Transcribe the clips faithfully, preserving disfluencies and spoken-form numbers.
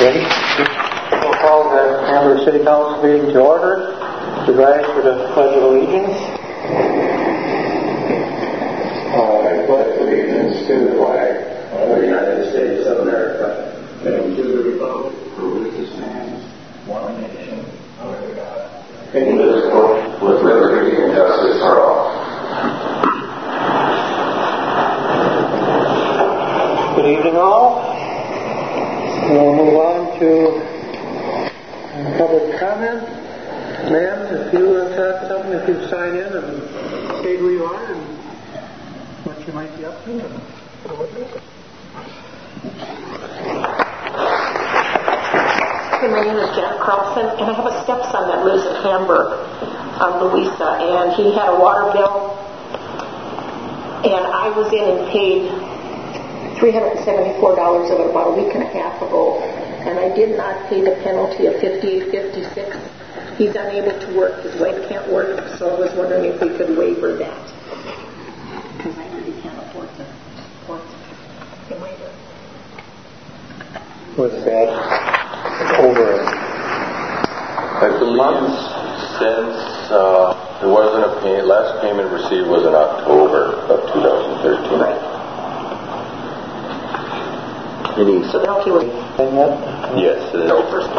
Ready? We'll call the Hamburg City Council meeting to order. To rise for the Pledge of Allegiance. I pledge allegiance to the flag of the United States of America and to the republic for which it stands, one nation, under God, indivisible, with liberty and justice for all. Good evening, all. We'll move on to public comment. Ma'am, if you have uh, something, if you sign in and say who you are and what you might be up to. Hey, my name is Janet Carlson, and I have a stepson that lives in Hamburg, um, Louisa, and he had a water bill, and I was in and paid three hundred seventy-four dollars of it about a week and a half ago, and I did not pay the penalty of fifty-eight fifty-six. He's unable to work. His wife can't work, so I was wondering if we could waiver that. Because I really can't afford to afford to waiver. Was that over? I believe since uh, there wasn't a payment, last payment received was in October of two thousand thirteen. Right. Any So now he was Saying that? Yes. It no is. first.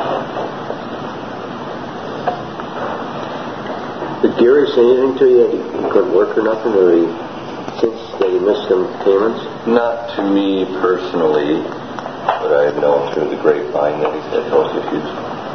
Did Gary say anything to you that he couldn't work or nothing, or he, since that he missed some payments? Not to me personally, but I've known through the grapevine that he's had health issues.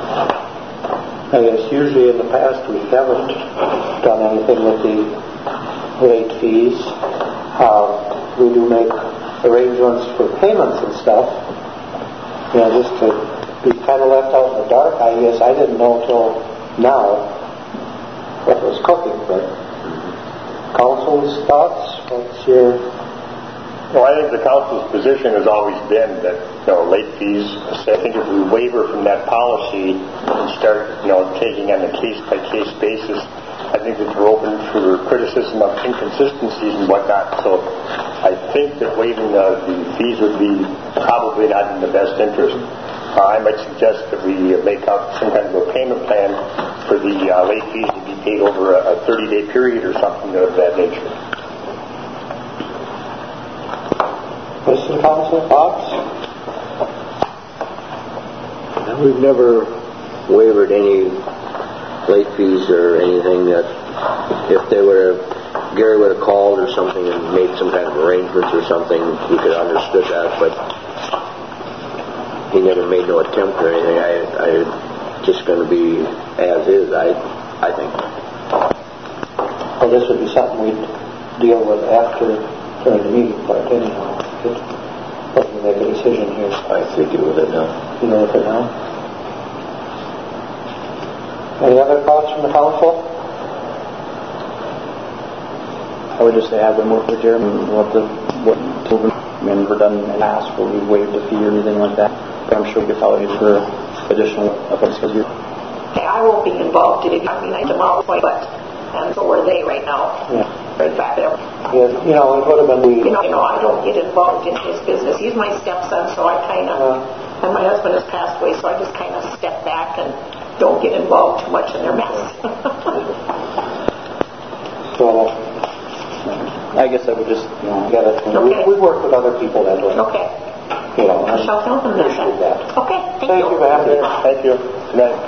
I guess usually in the past we haven't done anything with the late fees. Uh, we do make arrangements for payments and stuff. You know, just to be kind of left out in the dark. I guess I didn't know till now what was cooking, but council's thoughts? What's your... Well, I think the council's position has always been that, you know, late fees, I think if we waiver from that policy and start, you know, taking on a case-by-case basis, I think that we're open for criticism of inconsistencies and whatnot. So I think that waiving the, the fees would be probably not in the best interest. Uh, I might suggest that we make up some kind of a payment plan for the uh, late fees to be paid over a thirty-day period or something of that nature. What's the council thoughts? We've never waived any late fees or anything. That if they would have, Gary would have called or something and made some kind of arrangements or something, we could have understood that, but he never made no attempt or anything. I, I just going to be as is, I, I think. Well, this would be something we'd deal with after, during the meeting part anyhow. But we make a decision here. I say deal with it now. You know with it now? Any other thoughts from the council? I would just say have them work with Jeremy and what the what men were done and asked for. We waived the fee or anything like that. But I'm sure we could follow you for additional efforts because you. Okay, I won't be involved in it. I mean, I tomorrow, but and so are they right now. Yeah. In fact, they're, Yeah, you know, it would have been the... you know, you know, I don't get involved in his business. He's my stepson, so I kind of, Uh, and my husband has passed away, so I just kind of step back and don't get involved too much in their mess. so, I guess I would just, you know, get it. Okay. We, we work with other people that way. Okay. You know, I shall tell them that. appreciate that. Okay, thank, Thank you, ma'am. Thank you. Good night.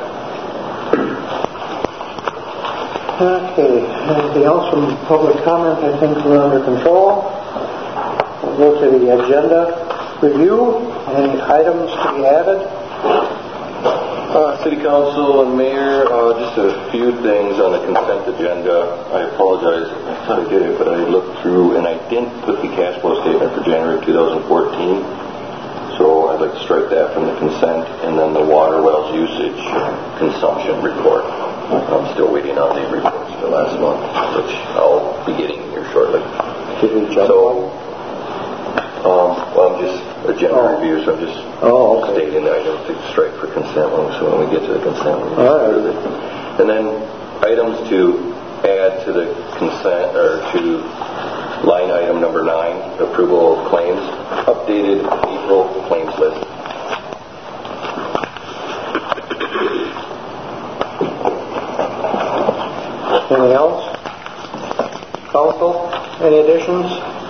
Okay, anything else from public comment? I think we're under control. We'll go to the agenda review. Any items to be added? Uh, City Council and Mayor, uh, just a few things on the consent agenda. I apologize. I thought I did it, but I looked through and I didn't put the cash flow statement for January twenty fourteen. So I'd like to strike that from the consent, and then the water wells usage consumption report. I'm still waiting on the reports for last month, which I'll be getting here shortly. Did we jump So, um, well, I'm just a general Oh. review, so I'm just Oh, okay. stating that I don't think strike for consent when, so when we get to the consent, we'll All right. consider it. And then items to add to the consent, or to line item number nine, approval of claims, updated April claims list. Any additions?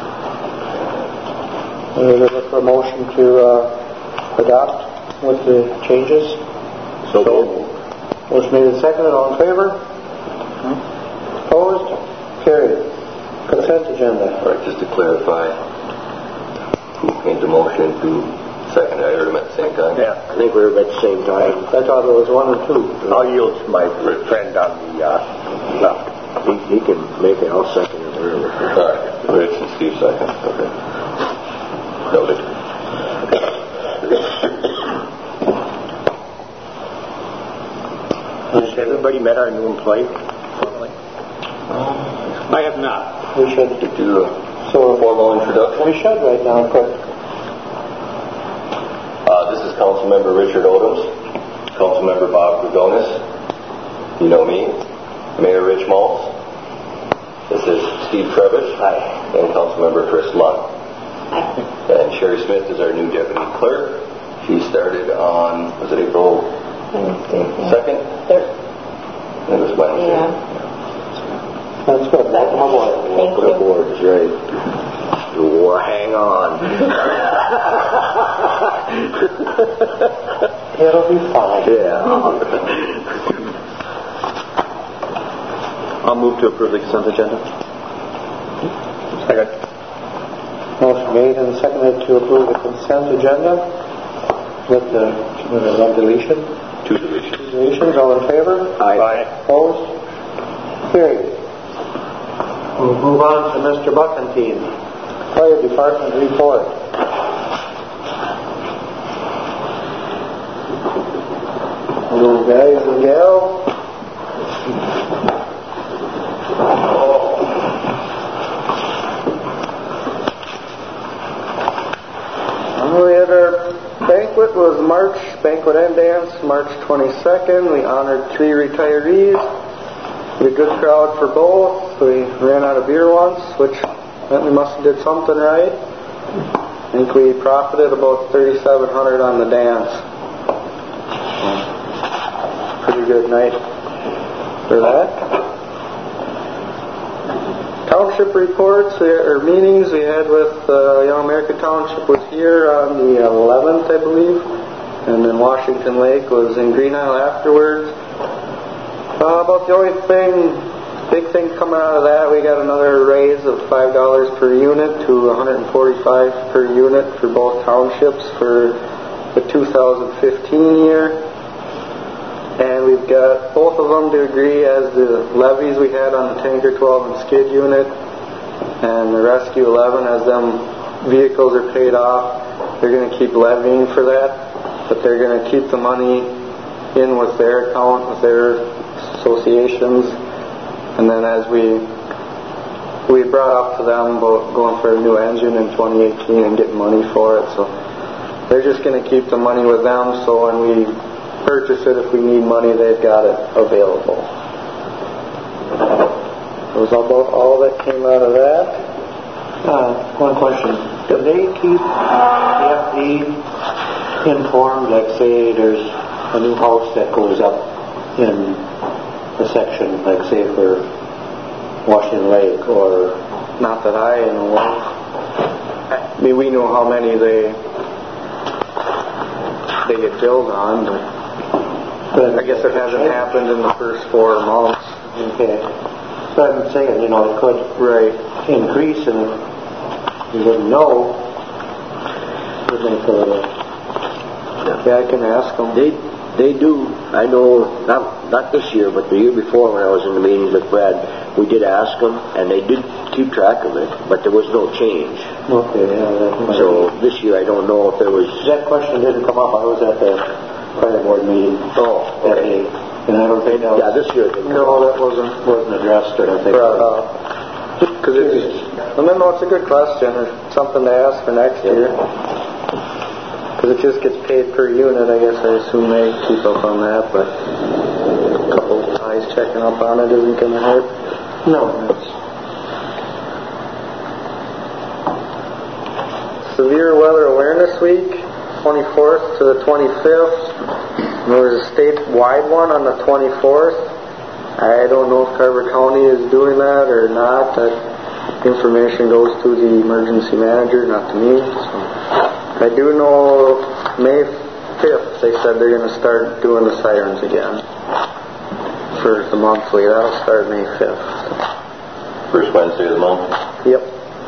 We would look for a motion to uh, adopt with the changes. So moved. Motion made and seconded. All in favor? Opposed? Carried. Consent agenda. All right, just to clarify, who made the motion to second? I heard him at the same time. Yeah. I think we were at the same time. I thought it was one or two. I'll yield to my friend on the uh, left. He, he can make it. I'll second it. Whatever. All right, Rich and Steve second. Okay. Noted. Has everybody met our new employee? I have not. We should do a so formal introduction. We should right now, quick. Uh, this is Councilmember Richard Odoms, Councilmember Bob Grigonis. You know me. Mayor Rich Maltz. This is Steve Trevish. Hi. And Councilmember Chris Luck. Hi. And Sherry Smith is our new deputy clerk. She started on, was it April second? Third. I think it was Wednesday. Yeah. That's good. Welcome aboard. Thank Welcome aboard. That's right. Well, hang on. It'll be fine. Yeah. I'll move to approve the consent agenda. Second. Motion made and seconded to approve the consent agenda with the, with the one deletion. Two deletions. Two deletions. All in favor? Aye. Opposed? Carried. We'll move on to Mister Buckentine. Fire Department report. Hello, guys and gals. We had our banquet was March, banquet and dance, March twenty-second. We honored three retirees. We had a good crowd for both. We ran out of beer once, which meant we must have did something right. I think we profited about thirty-seven hundred on the dance. Pretty good night for that. Township reports or meetings we had with uh, Young America Township was here on the eleventh, I believe, and then Washington Lake was in Green Isle afterwards. Uh, about the only thing, big thing coming out of that, we got another raise of five dollars per unit to one hundred forty-five dollars per unit for both townships for the two thousand fifteen year. And we've got both of them to agree as the levies we had on the Tanker twelve and skid unit and the Rescue eleven, as them vehicles are paid off, they're going to keep levying for that, but they're going to keep the money in with their account, with their associations. And then as we we brought up to them about going for a new engine in twenty eighteen and getting money for it, so they're just going to keep the money with them, so when we purchase it, if we need money, they've got it available. That was about all that came out of that. Uh, one question. Do they keep the F D informed, like say there's a new house that goes up in a section, like say for Washington Lake, or not that I know of? I mean, we know how many they they get billed on, but But I guess it hasn't happened in the first four months. Okay. So I'm saying, you know, it could right increase, and you wouldn't know. Would make a little. Yeah, I can ask them. They they do. I know not not this year, but the year before when I was in the meetings with Brad, we did ask them, and they did keep track of it, but there was no change. Okay. Yeah. That so this year, I don't know if there was. That question didn't come up. I was at the fire board meeting. Oh, okay. And I don't think that was, yeah, this year. No, that wasn't wasn't addressed, or I think. Because uh, it's, I don't know, it's a good question, or something to ask for next yeah. year. Because it just gets paid per unit, I guess. I assume they keep up on that, but a couple eyes checking up on it isn't going to hurt. No. That's... Severe Weather Awareness Week, twenty-fourth to the twenty-fifth. There was a statewide one on the twenty-fourth. I don't know if Carver County is doing that or not. I information goes to the emergency manager, not to me. So I do know May fifth, they said they're going to start doing the sirens again for the monthly. That'll start May fifth. First Wednesday of the month? Yep.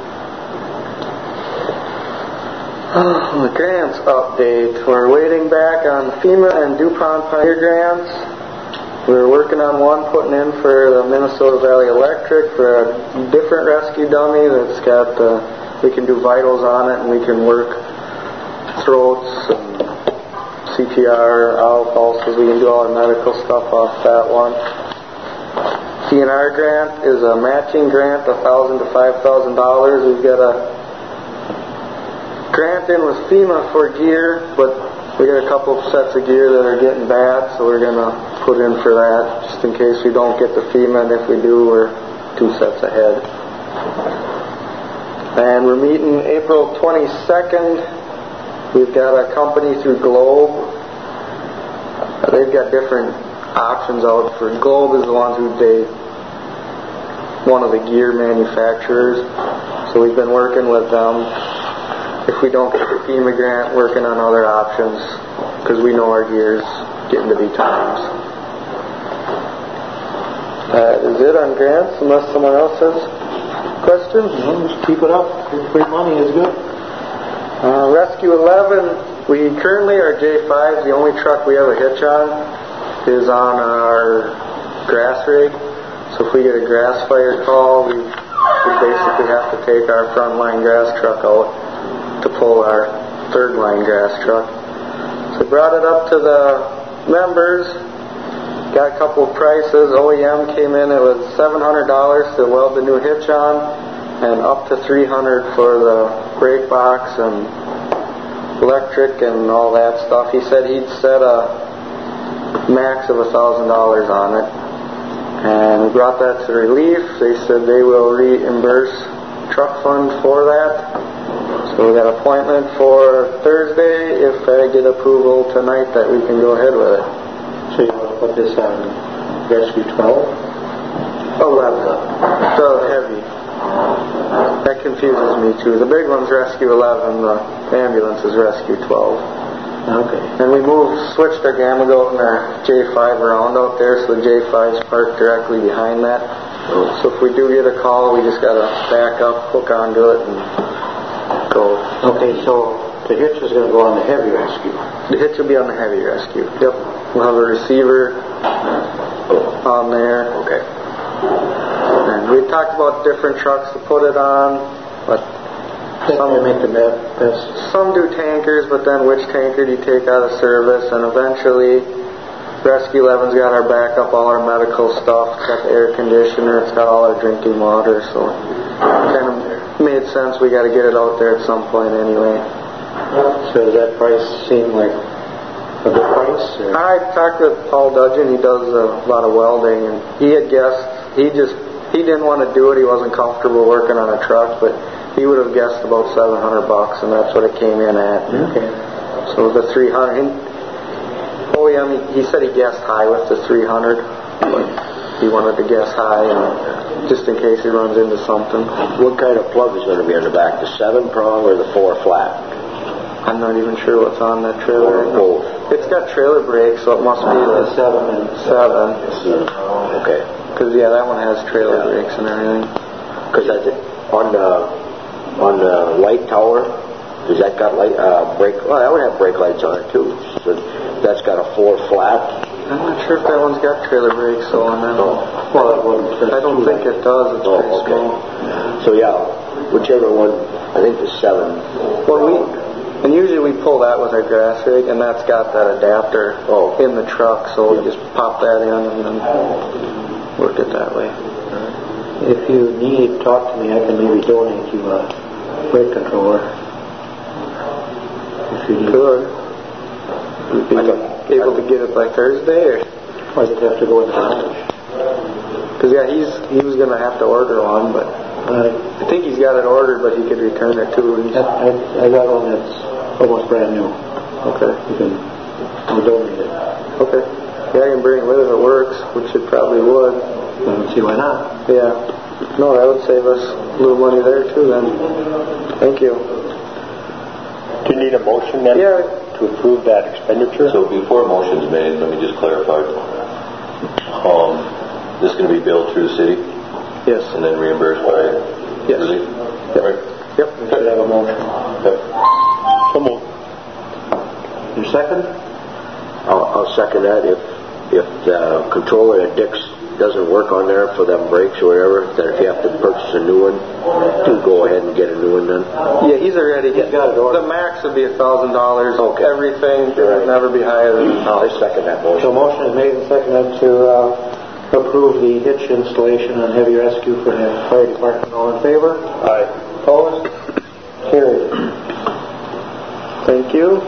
Oh, the grants update. We're waiting back on FEMA and DuPont Pioneer grants. We're working on one putting in for the Minnesota Valley Electric for a different rescue dummy that's got, uh, we can do vitals on it and we can work throats and C P R, owl pulses. We can do all our medical stuff off that one. C N R grant is a matching grant, one thousand dollars to five thousand dollars. We've got a grant in with FEMA for gear, but we got a couple of sets of gear that are getting bad, so we're going to put in for that, just in case we don't get the FEMA, and if we do, we're two sets ahead. And we're meeting April twenty-second. We've got a company through Globe. They've got different options out for Globe is the ones who they, one of the gear manufacturers. So we've been working with them. If we don't get the FEMA grant, working on other options because we know our gear's getting to be times. That is it on grants, unless someone else has questions. No, just keep it up. Free money is good. Uh, Rescue eleven, we currently, our J five, the only truck we have a hitch on, is on our grass rig. So if we get a grass fire call, we, we basically have to take our front line grass truck out to pull our third line grass truck. So brought it up to the members, got a couple of prices. O E M came in, it was seven hundred dollars to weld the new hitch on, and up to three hundred dollars for the brake box and electric and all that stuff. He said he'd set a max of one thousand dollars on it. And we brought that to Relief. They said they will reimburse truck fund for that. So we got an appointment for Thursday if I get approval tonight that we can go ahead with it. So you want to put this on Rescue twelve? eleven. So heavy. That confuses me too. The big one's Rescue eleven, the ambulance is Rescue twelve. Okay. And we moved, switched our Gamma Goat and our J five around out there, so the J five's parked directly behind that. So if we do get a call, we just gotta back up, hook onto it, and go. Okay, so the hitch is going to go on the heavy rescue. The hitch will be on the heavy rescue. Yep. We'll have a receiver on there. Okay. And we talked about different trucks to put it on, but some make the best. Some do tankers, but then which tanker do you take out of service? And eventually, Rescue eleven's got our backup, all our medical stuff. It's got the air conditioner. It's got all our drinking water. So it kind of made sense. We got to get it out there at some point anyway. So does that price seem like a good price? Or? I talked with Paul Dudgeon. He does a lot of welding, and he had guessed. He just he didn't want to do it. He wasn't comfortable working on a truck, but he would have guessed about seven hundred bucks, and that's what it came in at. Okay. So the three hundred. O E M, he said he guessed high with the three hundred, but he wanted to guess high, and just in case he runs into something. What kind of plug is going to be on the back? The seven prong or the four flat? I'm not even sure what's on that trailer. Or both? It's got trailer brakes, so it must be the seven and seven. Okay. Because yeah, that one has trailer Yeah. brakes and everything. Because I think on the on the light tower, does that got light uh, brake? Well, that would have brake lights on it too. So that's got a four flat. I'm not sure if that one's got trailer brakes so on that. Oh. Well, it wouldn't. I don't think it does. It's Oh, pretty okay. small. So yeah, whichever one. I think the seven. Well, we and usually we pull that with our grass rig, and that's got that adapter Oh. in the truck, so we just pop that in and then work it that way. If you need, talk to me. I can maybe donate you a brake controller. If you need. Good. Would be able to get it by Thursday, or Or does it have to go in the garage? because yeah, he's he was gonna have to order one, but Uh, I think he's got it ordered, but he could return it too. He's, I, I got one that's almost brand new. okay. You can we'll donate it. Okay. Yeah, I can bring it with if it works, which it probably would. I don't see why not. Yeah. No, that would save us a little money there too then. Thank you. Do you need a motion then? Yeah. To approve that expenditure? So before a motion's made, let me just clarify. Um, this is going to be billed through the city? Yes. And then reimbursed by Yes. relief? Yep. Right. Yep. We should have a motion. Yep. So moved. Your second? I'll, I'll second that. If if the controller at Dick's doesn't work on there for them brakes or whatever, then if you have to purchase a new one, do go ahead and get a new one then. Yeah, he's already. He's got it ordered. The max would be a thousand dollars. Okay. Everything. It would never be higher than. No, I second that motion. So motion is made and seconded to uh, approve the hitch installation on heavy rescue for the fire department. All in favor? Aye. Opposed? Carried. Thank you.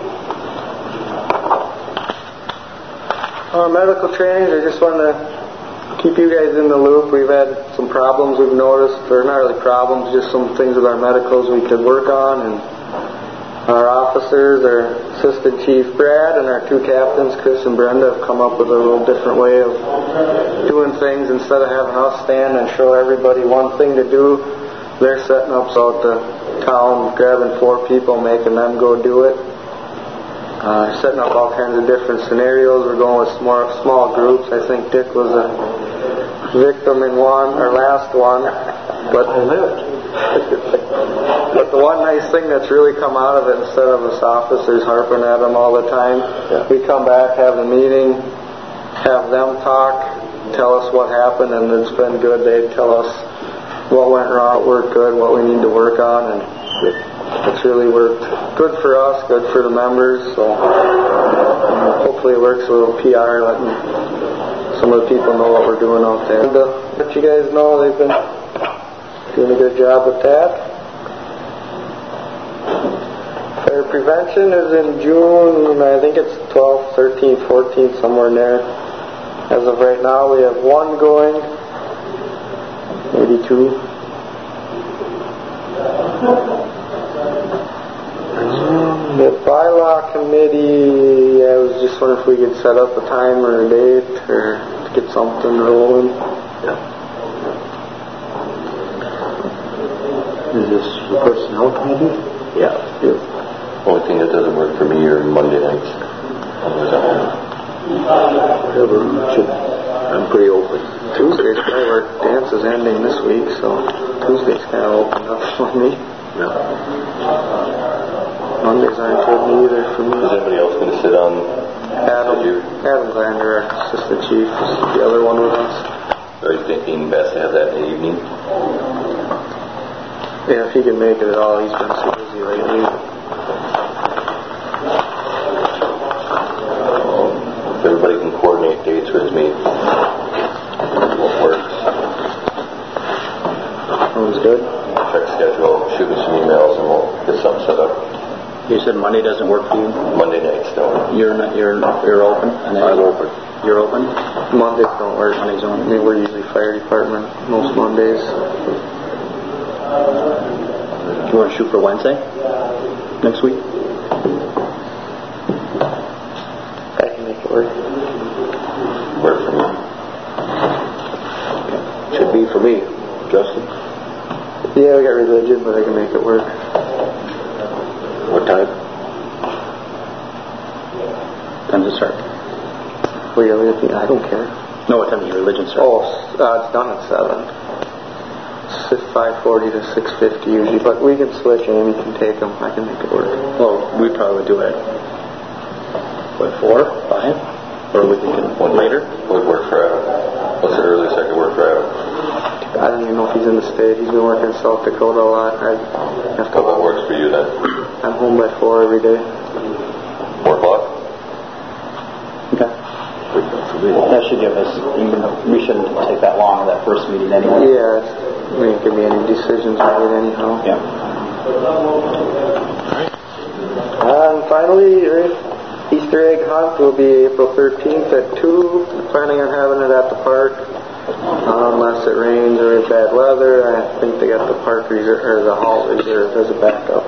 Uh, medical trainings, I just want to keep you guys in the loop. We've had some problems we've noticed, or not really problems, just some things with our medicals we could work on, and our officers, our Assistant Chief Brad, and our two captains, Chris and Brenda, have come up with a little different way of doing things. Instead of having us stand and show everybody one thing to do, they're setting up out the town, grabbing four people, making them go do it. Uh, setting up all kinds of different scenarios. We're going with more small groups. I think Dick was a victim in one, or last one. But I lived. But the one nice thing that's really come out of it, instead of us officers harping at them all the time, yeah. we come back, have a meeting, have them talk, tell us what happened, and it's been good. They tell us what went wrong, what worked good, what we need to work on, and it, it's really worked good for us, good for the members, so um, hopefully it works a little P R, letting some of the people know what we're doing out there. And, uh, let you guys know they've been doing a good job with that. Fire prevention is in June, I think it's twelfth, thirteenth, fourteenth, somewhere in there. As of right now, we have one going, maybe two. Um, the bylaw committee, I was just wondering if we could set up a time or a date or get something rolling. Yeah. Is this the personnel committee? Yeah. yeah. Only thing that doesn't work for me are Monday nights. Whatever. Should, I'm pretty open. Tuesday's kind of our dance is ending this week, so Tuesday's kind of open up for me. Yeah. Mondays aren't good either for me. Is anybody else going to sit on? Adam, Adam Glander, our assistant chief, is the other one with us. Are you thinking best to have that in the evening? Yeah, if he can make it at all, he's been so busy lately. Um, if everybody can coordinate dates with me, what works? Sounds good. Check schedule, shoot me some emails, and we'll get something set up. You said Monday doesn't work for you? Monday nights don't. You're not, you're you're open. And I'm open. You're open. Mondays don't work. Mondays don't. I mean, we're usually fire department most Mondays. You want to shoot for Wednesday next week? I can make it work. Work for me. Should be for me. Justin? Yeah, we got religion, but I can make it work. What time? Time to start. Well, you're looking, I don't care. No, what time does your religion start? Oh, uh, it's done at seven. five forty to six fifty usually, but we can switch. Amy can take them. I can make it work. Well, we probably would do it. What, four, five, or we can one later. Would work for Adam. What's the earliest I could work for Adam? I don't even know if he's in the state. He's been working in South Dakota a lot. I have to. What works for you then? I'm home by four every day. Four o'clock? Okay. That should give us, we shouldn't take that long, that first meeting anyway. Yeah, we ain't give me any decisions made anyhow. Yeah. And finally, Easter egg hunt will be April thirteenth at two. Planning on having it at the park. Uh, unless it rains or is bad weather. I think they got the park reserve, or the hall reserved as a backup.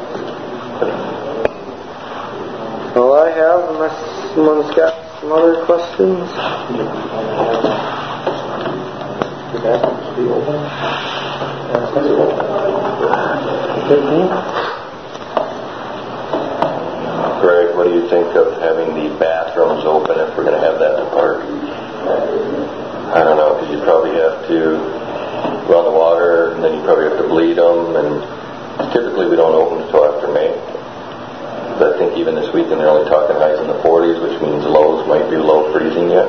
All I have, unless someone's got some other questions. The bathrooms be open? Greg, what do you think of having the bathrooms open if we're going to have that in the park? I don't know, because you probably have to run the water, and then you probably have to bleed them, and typically we don't open until after May. But I think even this weekend they're only talking highs in the forties, which means lows might be below freezing yet.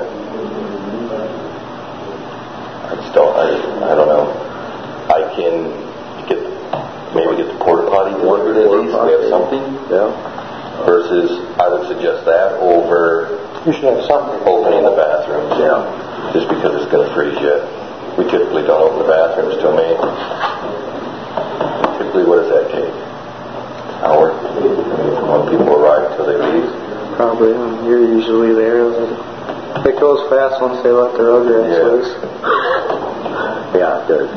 I just don't, I, I don't know. I can get, maybe get the porta potty delivered at least, we have something. Yeah. Versus, I would suggest that over You should have something. opening the bathrooms. Yeah. Just because it's going to freeze yet. We typically don't open the bathrooms till May. Typically, what does that take? An hour? From when people arrive till they leave? Probably. um, You're usually there. It goes fast once they let their other eggs Yeah. loose. Yeah, it does.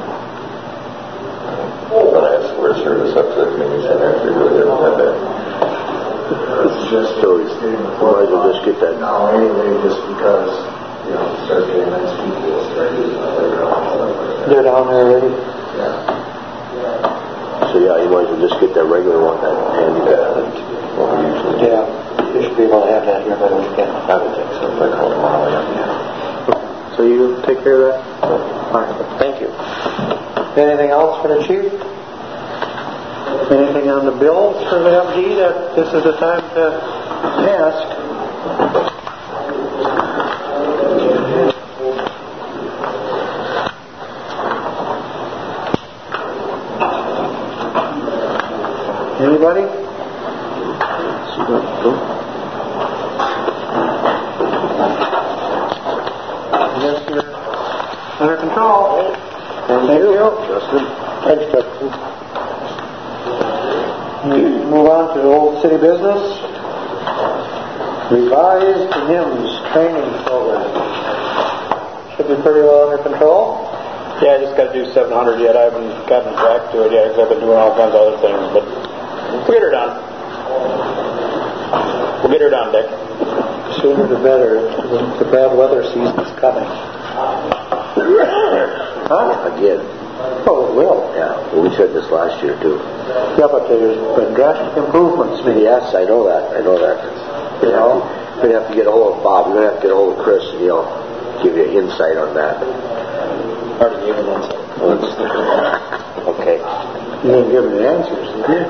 When I asked for a service up to the community center, they really didn't have that. It's just so you might as well just get that now anyway, just because, you know, start getting nice people, start using the playground and stuff like that. They're down there already. Yeah. So yeah, you might as well just get that regular one, that handicap. What we usually do. Yeah. You should be able to have that here by the weekend. I would think so, if I call tomorrow, yeah. So you take care of that? All right. Thank you. Anything else for the chief? Anything on the bills for the M D that this is the time to ask? Anybody? Yes, you're under control. Thank you. Justin? Thanks, Justin. Move on to old city business. Revised hymns training program. Should be pretty well under control. Yeah, I just got to do seven hundred yet. I haven't gotten back to it yet because I've been doing all kinds of other things, but we'll get her done. We'll get her done, Dick. Sooner the better. The bad weather season's coming. Huh? Again. Oh, it will. Yeah, well, we said this last year too. Yeah, but there's been drastic improvements made. Yes, I know that. I know that. You know? We're going to have to get a hold of Bob. We're going to have to get a hold of Chris, and he'll give you insight on that. Already gave an insight. Okay. You didn't give me the answers, did you?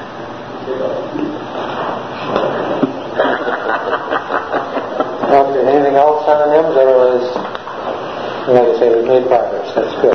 Okay, anything else on the hymns? Otherwise, like I say, we've made progress. That's good.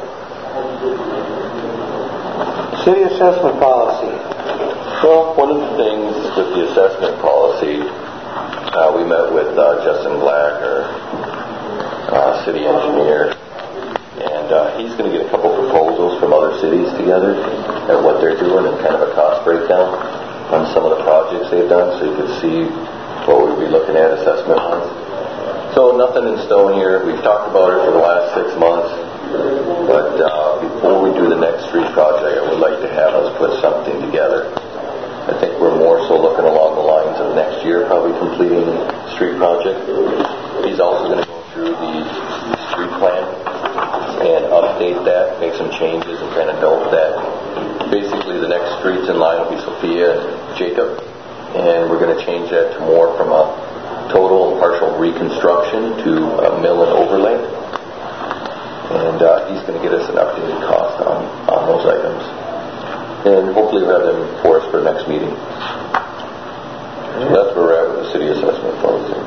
City assessment policy. Well, one of the things with the assessment policy, uh, we met with uh, Justin Black, our uh, city engineer, and uh, he's going to get a couple proposals from other cities together at what they're doing and kind of a cost breakdown on some of the projects they've done, so you can see what we'd be looking at assessment-wise. So nothing in stone here. We've talked about it for the last six months. But uh, before we do the next street project, I would like to have us put something together. I think we're more so looking along the lines of next year, probably completing the street project. He's also going to go through the street plan and update that, make some changes, and kind of note that basically the next streets in line will be Sophia and Jacob. And we're going to change that to more from a total and partial reconstruction to a mill and overlay. And uh, he's going to get us an updated cost on, on those items. And hopefully we'll have them for us for the next meeting. So that's where we're at with the city assessment policy.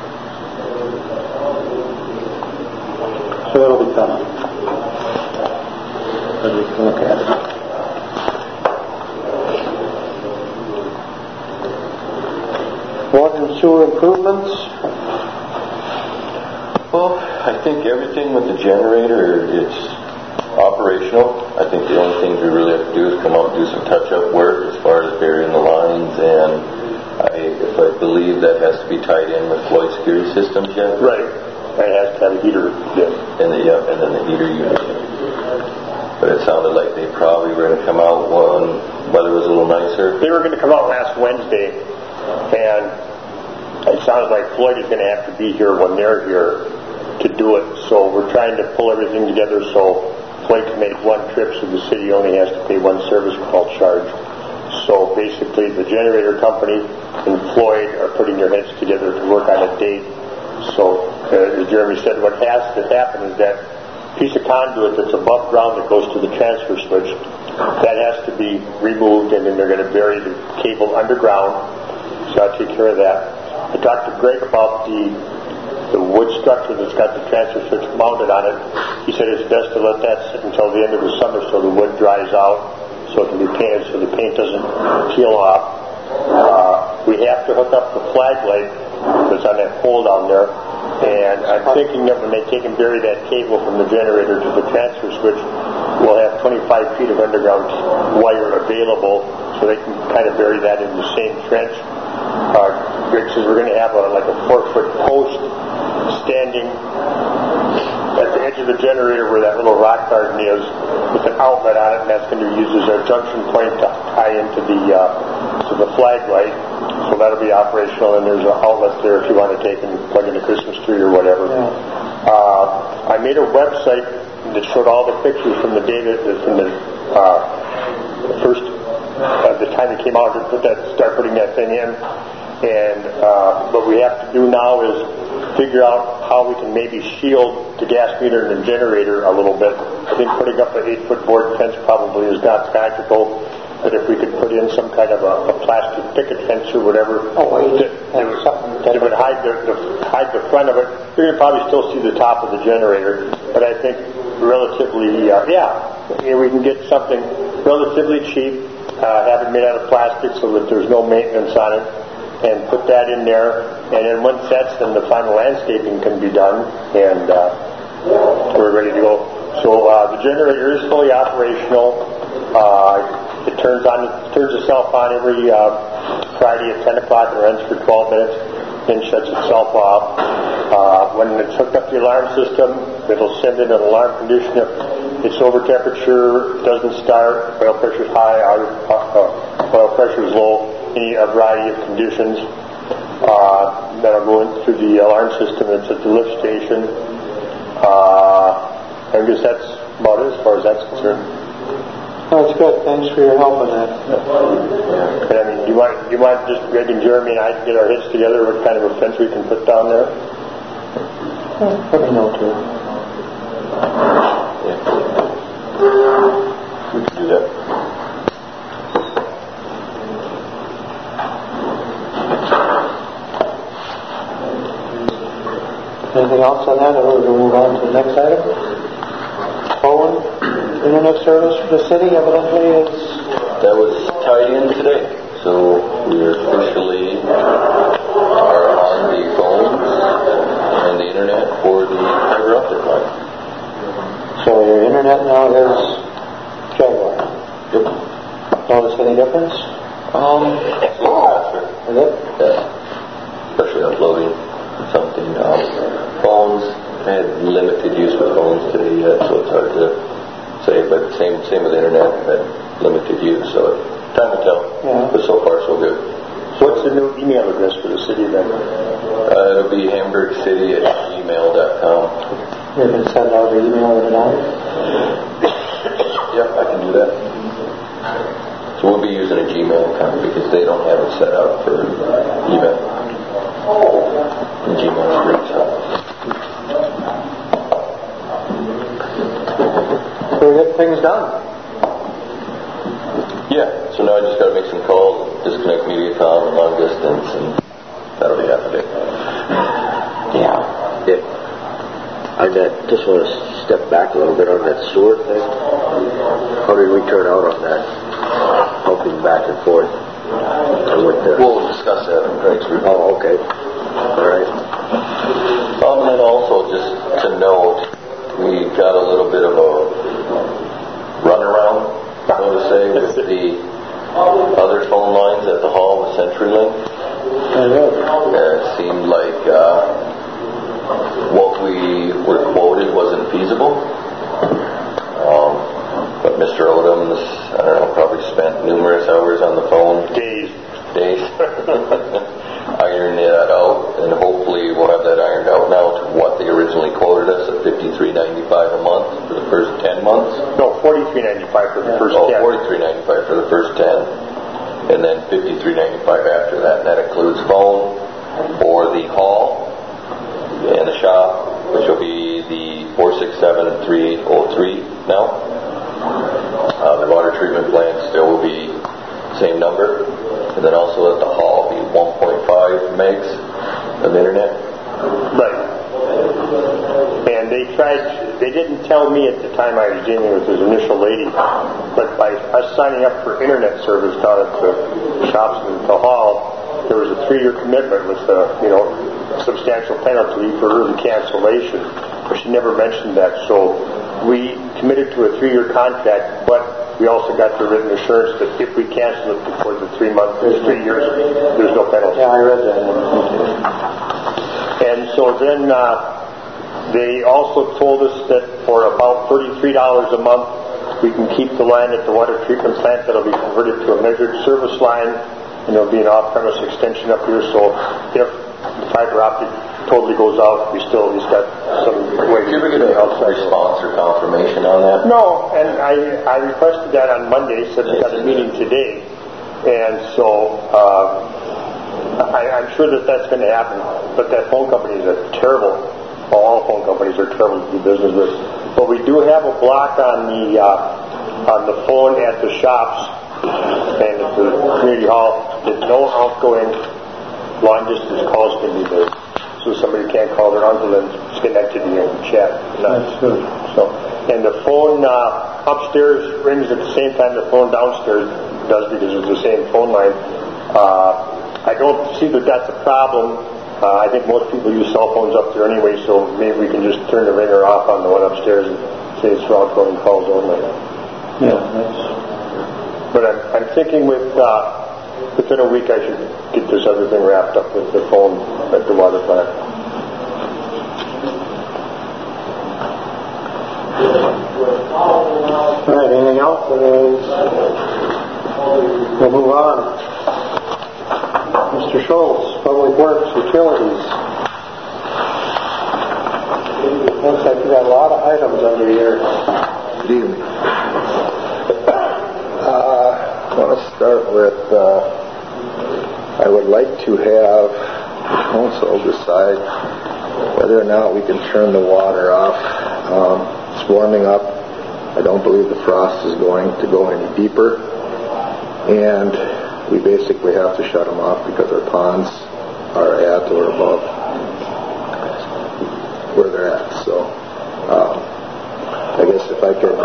So it'll be coming. But we can look at it. Water and sewer improvements. Well, I think everything with the generator, it's operational. I think the only things we really have to do is come out and do some touch-up work as far as burying the lines, and I, if I believe that has to be tied in with Floyd security systems yet. Right. It has to have a heater. Yes. And the yeah, and then the heater unit. But it sounded like they probably were going to come out when weather was a little nicer. They were going to come out last Wednesday, and it sounds like Floyd is going to have to be here when they're here to do it. So we're trying to pull everything together so employee can make one trip, so the city only has to pay one service call charge. So basically, the generator company and Floyd are putting their heads together to work on a date. So, uh, as Jeremy said, what has to happen is that piece of conduit that's above ground that goes to the transfer switch, that has to be removed, and then they're going to bury the cable underground. So I'll take care of that. I talked to Greg about the the wood structure that's got the transfer switch mounted on it. He said it's best to let that sit until the end of the summer so the wood dries out, so it can be painted so the paint doesn't peel off. Uh, we have to hook up the flag light that's on that pole down there, and I'm thinking that when they take and bury that cable from the generator to the transfer switch, we'll have twenty-five feet of underground wire available, so they can kind of bury that in the same trench. Uh, Greg says we're going to have a, like a four-foot post standing at the edge of the generator where that little rock garden is, with an outlet on it, and that's going to be used as our junction point to tie into the uh, to the flag light. So that'll be operational, and there's an outlet there if you want to take and plug in a Christmas tree or whatever. Uh, I made a website that showed all the pictures from the day that from the, uh, the first uh, the time it came out to put that start putting that thing in. And uh, what we have to do now is figure out how we can maybe shield the gas meter and the generator a little bit. I think putting up an eight-foot board fence probably is not practical, but if we could put in some kind of a, a plastic picket fence or whatever, oh, wait, that, that, would, that would hide the, the hide the front of it. You're going to probably still see the top of the generator, but I think relatively, uh, yeah, you know, we can get something relatively cheap, uh, have it made out of plastic so that there's no maintenance on it, and put that in there, and then once that's done, the final landscaping can be done, and uh, we're ready to go. So uh, the generator is fully operational. Uh, it turns on, it turns itself on every uh, Friday at ten o'clock and runs for twelve minutes, then shuts itself off. Uh, when it's hooked up to the alarm system, it'll send in an alarm condition if it's over temperature, doesn't start, oil pressure is high, uh, oil pressure is low, any a variety of conditions. Uh, that'll go in through the alarm system that's at the lift station. Uh, I guess that's about it as far as that's concerned. That's good. Thanks for your help on that. Yeah. I mean, you want you want just Greg and Jeremy and I to get our heads together what kind of a fence we can put down there? Let me know too. Yeah. We can do that. Anything else on that, or we'll move on to the next item? Owen, internet service for the city evidently is... That was tied in today, so we officially are on the phones and the internet for the fiber optic line. So your internet now is Jaguar? Yep. Notice any difference? Um, it's a little faster. Is it? Yeah. Especially uploading something. Um, phones, I had limited use with phones today yet, so it's hard to say, but same same with the internet, I had limited use, so time will tell. Yeah. But so far so good. What's the new email address for the city then? Uh, it'll be hamburgcity at gmail dot com. You can send out an email tonight? Yep, I can do that. So we'll be using a Gmail account because they don't have it set up for email. And Gmail's great, so. So we get things done. Yeah, so now I just got to make some calls, disconnect MediaCom and long distance, and that'll be half of it. Yeah. Yeah. I just want to step back a little bit on that sewer thing. How did we turn out on that? Helping back and forth. And with the... We'll discuss that in Greg's report. Oh, okay. All right. Um, and also just to note, we got a little bit of a runaround, so to say, with the other phone lines at the hall with CenturyLink. It seemed like uh, what we were quoted wasn't feasible. Um, but Mister Odom's, I don't know, probably spent numerous hours on the phone. Days. Days. Ironing that out, and hopefully we'll have that ironed out now to what they originally quoted us at fifty-three ninety-five a month for the first ten months. first oh, ten. forty-three ninety-five for the first ten, and then fifty-three ninety-five after that. And that includes phone for the hall and the shop, which will be the four six seven and three eight oh three now. Uh, the water treatment plant still will be same number, and then also at the hall be one point five megs of internet. Right. And they tried, they didn't tell me at the time I was dealing with this initial lady, but by us signing up for internet service down at the shops and the hall, there was a three-year commitment with a, you know, substantial penalty for early cancellation. But she never mentioned that, so we committed to a three-year contract, but we also got the written assurance that if we cancel it before the three months, three years, there's no penalty. Yeah, I read that. And so then uh, they also told us that for about thirty-three dollars a month, we can keep the line at the water treatment plant that'll be converted to a measured service line, and there'll be an off-premise extension up here. So if the fiber optic totally goes out, we still at least got some way to Did you ever get a response or confirmation on that? No, and I, I requested that on Monday, said we got a meeting today, and so uh, I, I'm sure that that's going to happen. But that phone company is a terrible, well, all phone companies are terrible to do business with. But we do have a block on the uh, on the phone at the shops and at the community hall that no outgoing long distance calls can be made. So somebody can't call their uncle and connect to the chat. That's good. So, and the phone uh, upstairs rings at the same time the phone downstairs does because it's the same phone line. Uh, I don't see that that's a problem. Uh, I think most people use cell phones up there anyway, so maybe we can just turn the ringer off on the one upstairs and say it's for outgoing calls only. Yeah, that's... But I'm, I'm thinking with uh, within a week I should get this other thing wrapped up with the phone at the water plant. All right, anything else? We'll move on. Mister Schultz, Public Works, Utilities. Looks like you got a lot of items under here. Good evening. Uh, I want to start with, uh, I would like to have the council decide whether or not we can turn the water off. Um, it's warming up. I don't believe the frost is going to go any deeper. And we basically have to shut them off because our ponds are at or above where they're at. So um, I guess if I could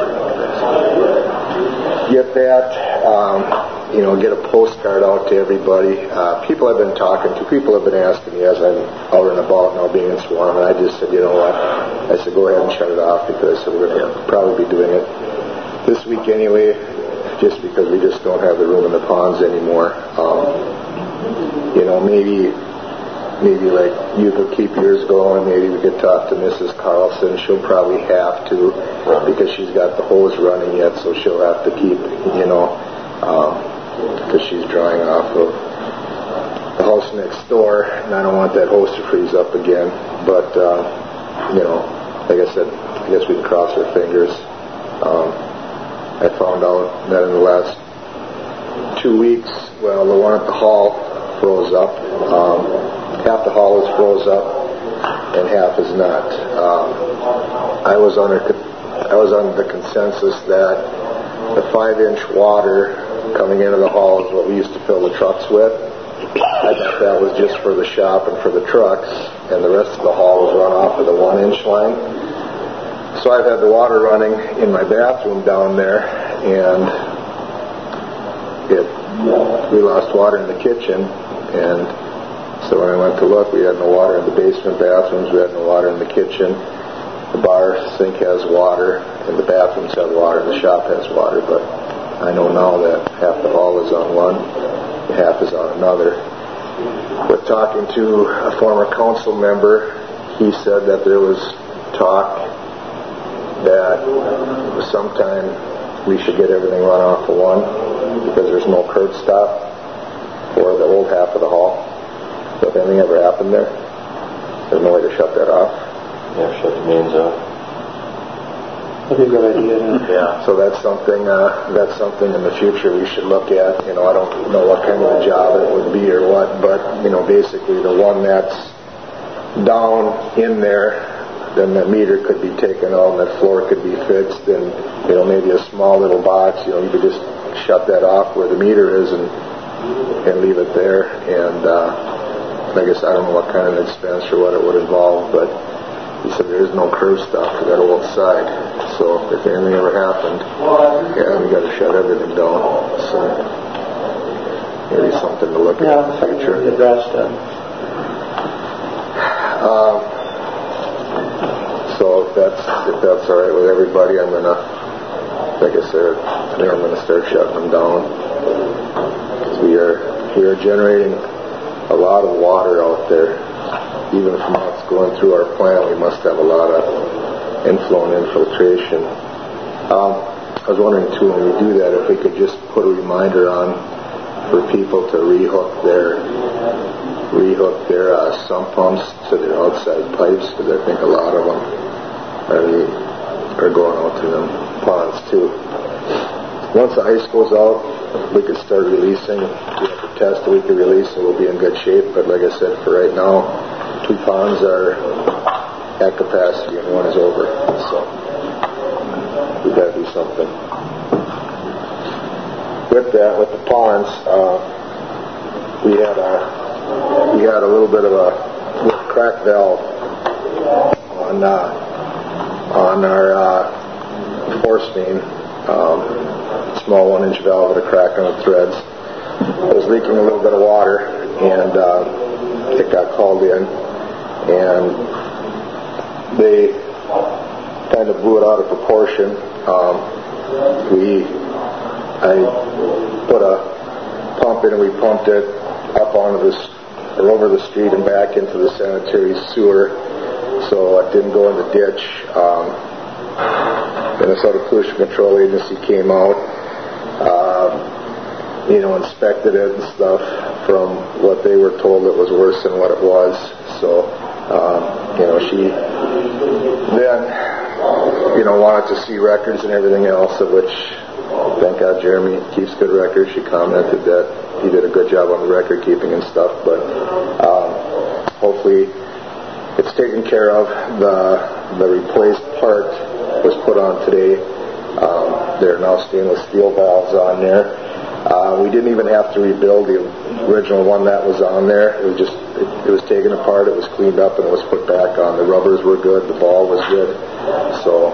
get that, um, you know, get a postcard out to everybody. Uh, people I've been talking to, people have been asking me as I'm out and about now being in Swarm, and I just said, you know what, I said go ahead and shut it off because I said we're going to probably be doing it this week anyway, just because we just don't have the room in the ponds anymore. Um, you know, maybe maybe like you could keep yours going. Maybe we could talk to Missus Carlson. She'll probably have to because she's got the hose running yet, so she'll have to keep, you know, because um, she's drying off of the house next door, and I don't want that hose to freeze up again. But, uh, you know, like I said, I guess we can cross our fingers. Um, I found out that in the last two weeks, well, the one at the hall froze up. Um, half the hall is froze up, and half is not. Um, I was under I was under the consensus that the five-inch water coming into the hall is what we used to fill the trucks with. I thought that was just for the shop and for the trucks, and the rest of the hall was run off of the one-inch line. So I've had the water running in my bathroom down there, and it, we lost water in the kitchen, and so when I went to look, we had no water in the basement bathrooms, we had no water in the kitchen. The bar sink has water, and the bathrooms have water, and the shop has water, but I know now that half the hall is on one, and half is on another. But talking to a former council member, he said that there was talk that sometime we should get everything run off of one because there's no curb stop for the old half of the hall. So if anything ever happened there, there's no way to shut that off. Yeah, shut the mains off. That'd be a good idea. Then. Yeah, so that's something, uh, that's something in the future we should look at. You know, I don't know what kind of a job it would be or what, but, you know, basically the one that's down in there, then the meter could be taken out and that floor could be fixed, and, you know, maybe a small little box, you know, you could just shut that off where the meter is and and leave it there. And uh, I guess I don't know what kind of expense or what it would involve, but he said there is no curb stop for that old side. So if anything ever happened, yeah, we got to shut everything down. So maybe something to look yeah, at in the future. Address that. Um, so if that's if that's all right with everybody, I'm gonna, like I said, I think I'm gonna start shutting them down. Because we are we are generating a lot of water out there. Even from what's going through our plant, we must have a lot of inflow and infiltration. Um, I was wondering too, when we do that, if we could just put a reminder on for people to rehook their rehook their uh, sump pumps to their outside pipes, because I think a lot of them are are going out to them ponds too. Once the ice goes out, we could start releasing. We have to test it, we could release it, we'll be in good shape. But like I said, for right now, two ponds are at capacity and one is over. So we've got to do something. With that, with the ponds, uh, we had a we had a little bit of a cracked valve on uh, on our uh, force main. Um, small one-inch valve with a crack on the threads. It was leaking a little bit of water, and uh, it got called in, and they kind of blew it out of proportion. Um, we, I put a pump in and we pumped it up onto this, or over the street and back into the sanitary sewer, so it didn't go in the ditch. Um, Minnesota Pollution Control Agency came out, uh, you know, inspected it and stuff. From what they were told, it was worse than what it was. So, um, you know, she then, you know, wanted to see records and everything else, of which, thank God, Jeremy keeps good records. She commented that he did a good job on the record keeping and stuff, but um, hopefully it's taken care of. The the replaced part was put on today. Um, there are now stainless steel valves on there. Uh, we didn't even have to rebuild the original one that was on there. It was just, it, it was taken apart, it was cleaned up, and it was put back on. The rubbers were good, the ball was good. So,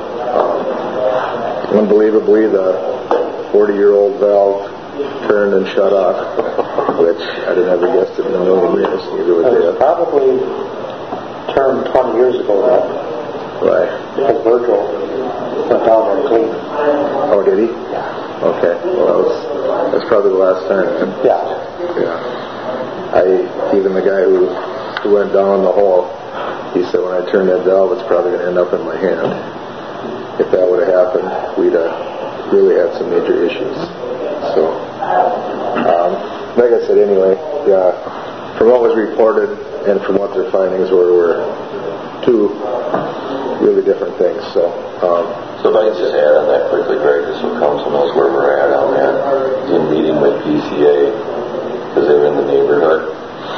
um, unbelievably, the forty-year-old valve turned and shut off, which I'd have never guessed it in a million years. Neither would they. It was probably turned twenty years ago, right? Right. Because Virgil went down there and cleaned. Oh, did he? Yeah. Okay. Well, that was, that's probably the last time. Then. Yeah. Yeah. I, even the guy who, who went down the hole, he said when I turned that valve, it's probably going to end up in my hand. If that would have happened, we'd have really had some major issues. So, um, like I said, anyway, yeah, from what was reported and from what their findings were, were two really different things. So, um, so if I could just add on that quickly, Greg, just so council knows where we're at on that. In meeting with P C A, because they're in the neighborhood,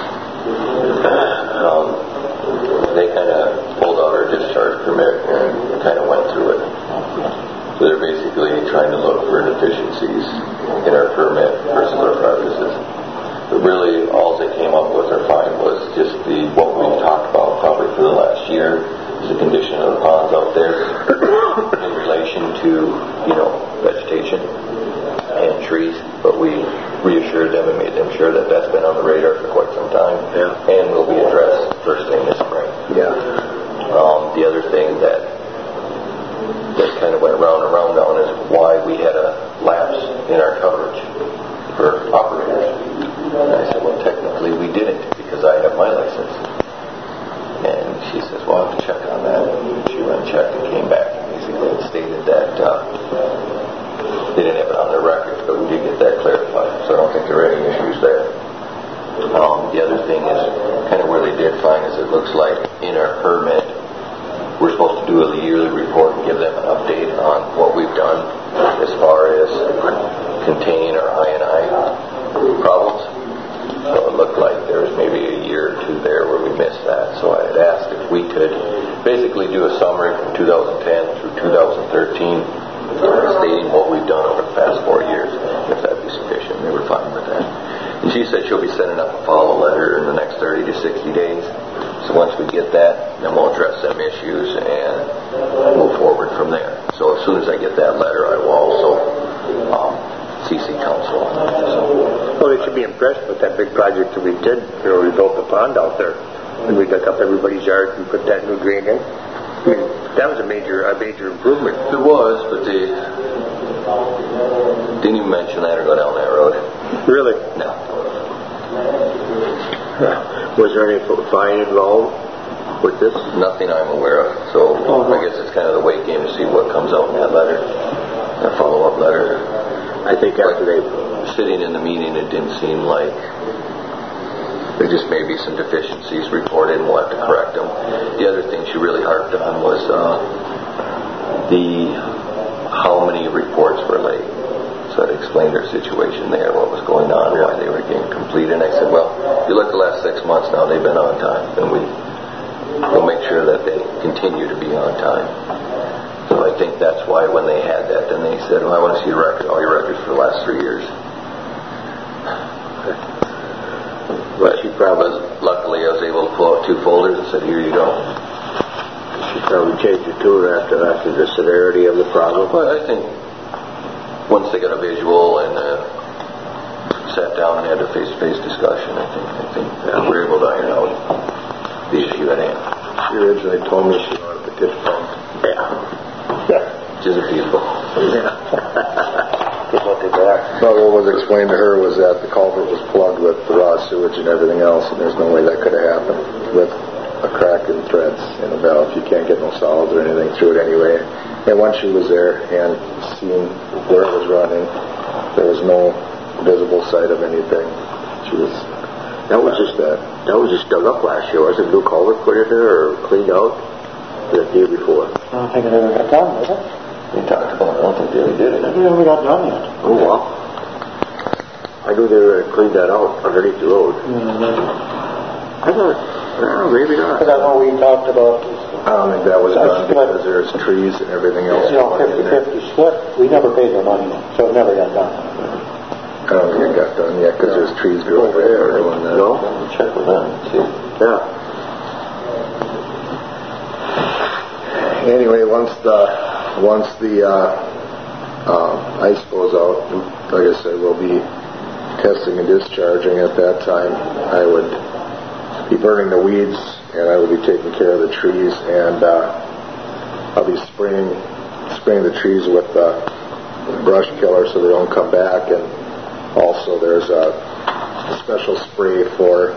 um, they kind of pulled out our discharge permit and kind of went through it. So they're basically trying to look for deficiencies in our permit versus our practices. But really, all they came up with or find was just the what we've talked about probably for the last year. The condition of the ponds out there in relation to, you know, vegetation and trees, but we reassured them and made them sure that that's been on the radar for quite some time, yeah. And will be addressed first thing this spring. Yeah. Um, the other thing that that kind of went around and around on is why we had a lapse in our coverage for operators. And I said, well, technically we didn't because I have my license. And she says, well, I have to check on that. And she went and checked and came back and basically it stated that uh, they didn't have it on their records, but we did get that clarified. So I don't think there are any issues there. Um, the other thing is kind of where they did find is it looks like in our permit we're supposed to do a yearly report and give them an update on what we've done as far as contain our I and I problems. So it looked like there was maybe a year or two there where we missed that. So I had asked if we could basically do a summary from two thousand ten through two thousand thirteen, stating what we've done over the past four years, if that'd be sufficient. They were fine with that. And she said she'll be sending up a follow letter in the next thirty to sixty days. So once we get that, then we'll address them issues and move forward from there. So as soon as I get that letter, I will also um, C C council on that. So. Well, they should be impressed with that big project that we did. You know, we built the pond out there, and we dug up everybody's yard and put that new drain in. I mean, that was a major, a major improvement. It was, but they didn't even mention that or go down that road. Really? No. Was there any fine involved with this? Nothing I'm aware of. So oh, I guess it's kind of the wait game to see what comes out in that letter, that follow-up letter. I think after they sitting in the meeting, it didn't seem like there just may be some deficiencies reported and we'll have to correct them. The other thing she really harped on was uh, the how many reports were late. So I explained their situation there, what was going on, why they were getting completed. And I said, well, if you look the last six months now, they've been on time, and we will make sure that they continue to be on time. So I think that's why when they had that, then they said, well, I want to see your record, all your records for the last three years. But she probably, luckily, I was able to pull out two folders and said, here you go. She probably changed it to her after, after the severity of the problem. Well, I think once they got a visual and uh, sat down and had a face-to-face discussion, I think, I think yeah. we were able to iron out the issue at hand. She originally told me she wanted the ditch pump. Yeah. Yeah. Which isn't feasible. Yeah. Good luck at that. But what was explained to her was that the culvert was plugged with the raw sewage and everything else, and there's no way that could have happened with a crack in threads in the valve. You can't get no solids or anything through it anyway. And once she was there and seen where it was running, there was no visible sight of anything. She was... That was just that. That was just dug up last year. Was it new culvert put in there or cleaned out the year before? I don't think it ever got done, was it? We talked about it. I don't think they ever did it. It never got done yet. Oh, wow. I knew they were going to clean that out underneath the road. Mm-hmm. I thought, well, maybe not. Because I know we talked about... I don't think that was done because there's trees and everything else. You know, fifty-fifty split. We never paid their money, so it never got done. I don't think it got done yet because there's trees growing over there doing that. No? Check with them. See. Yeah. Anyway, once the once the uh, uh, ice goes out, like I said, we'll be testing and discharging. At that time, I would be burning the weeds, and I would be taking care of the trees, and uh, I'll be spraying spraying the trees with uh, brush killer so they don't come back. And also, there's a, a special spray for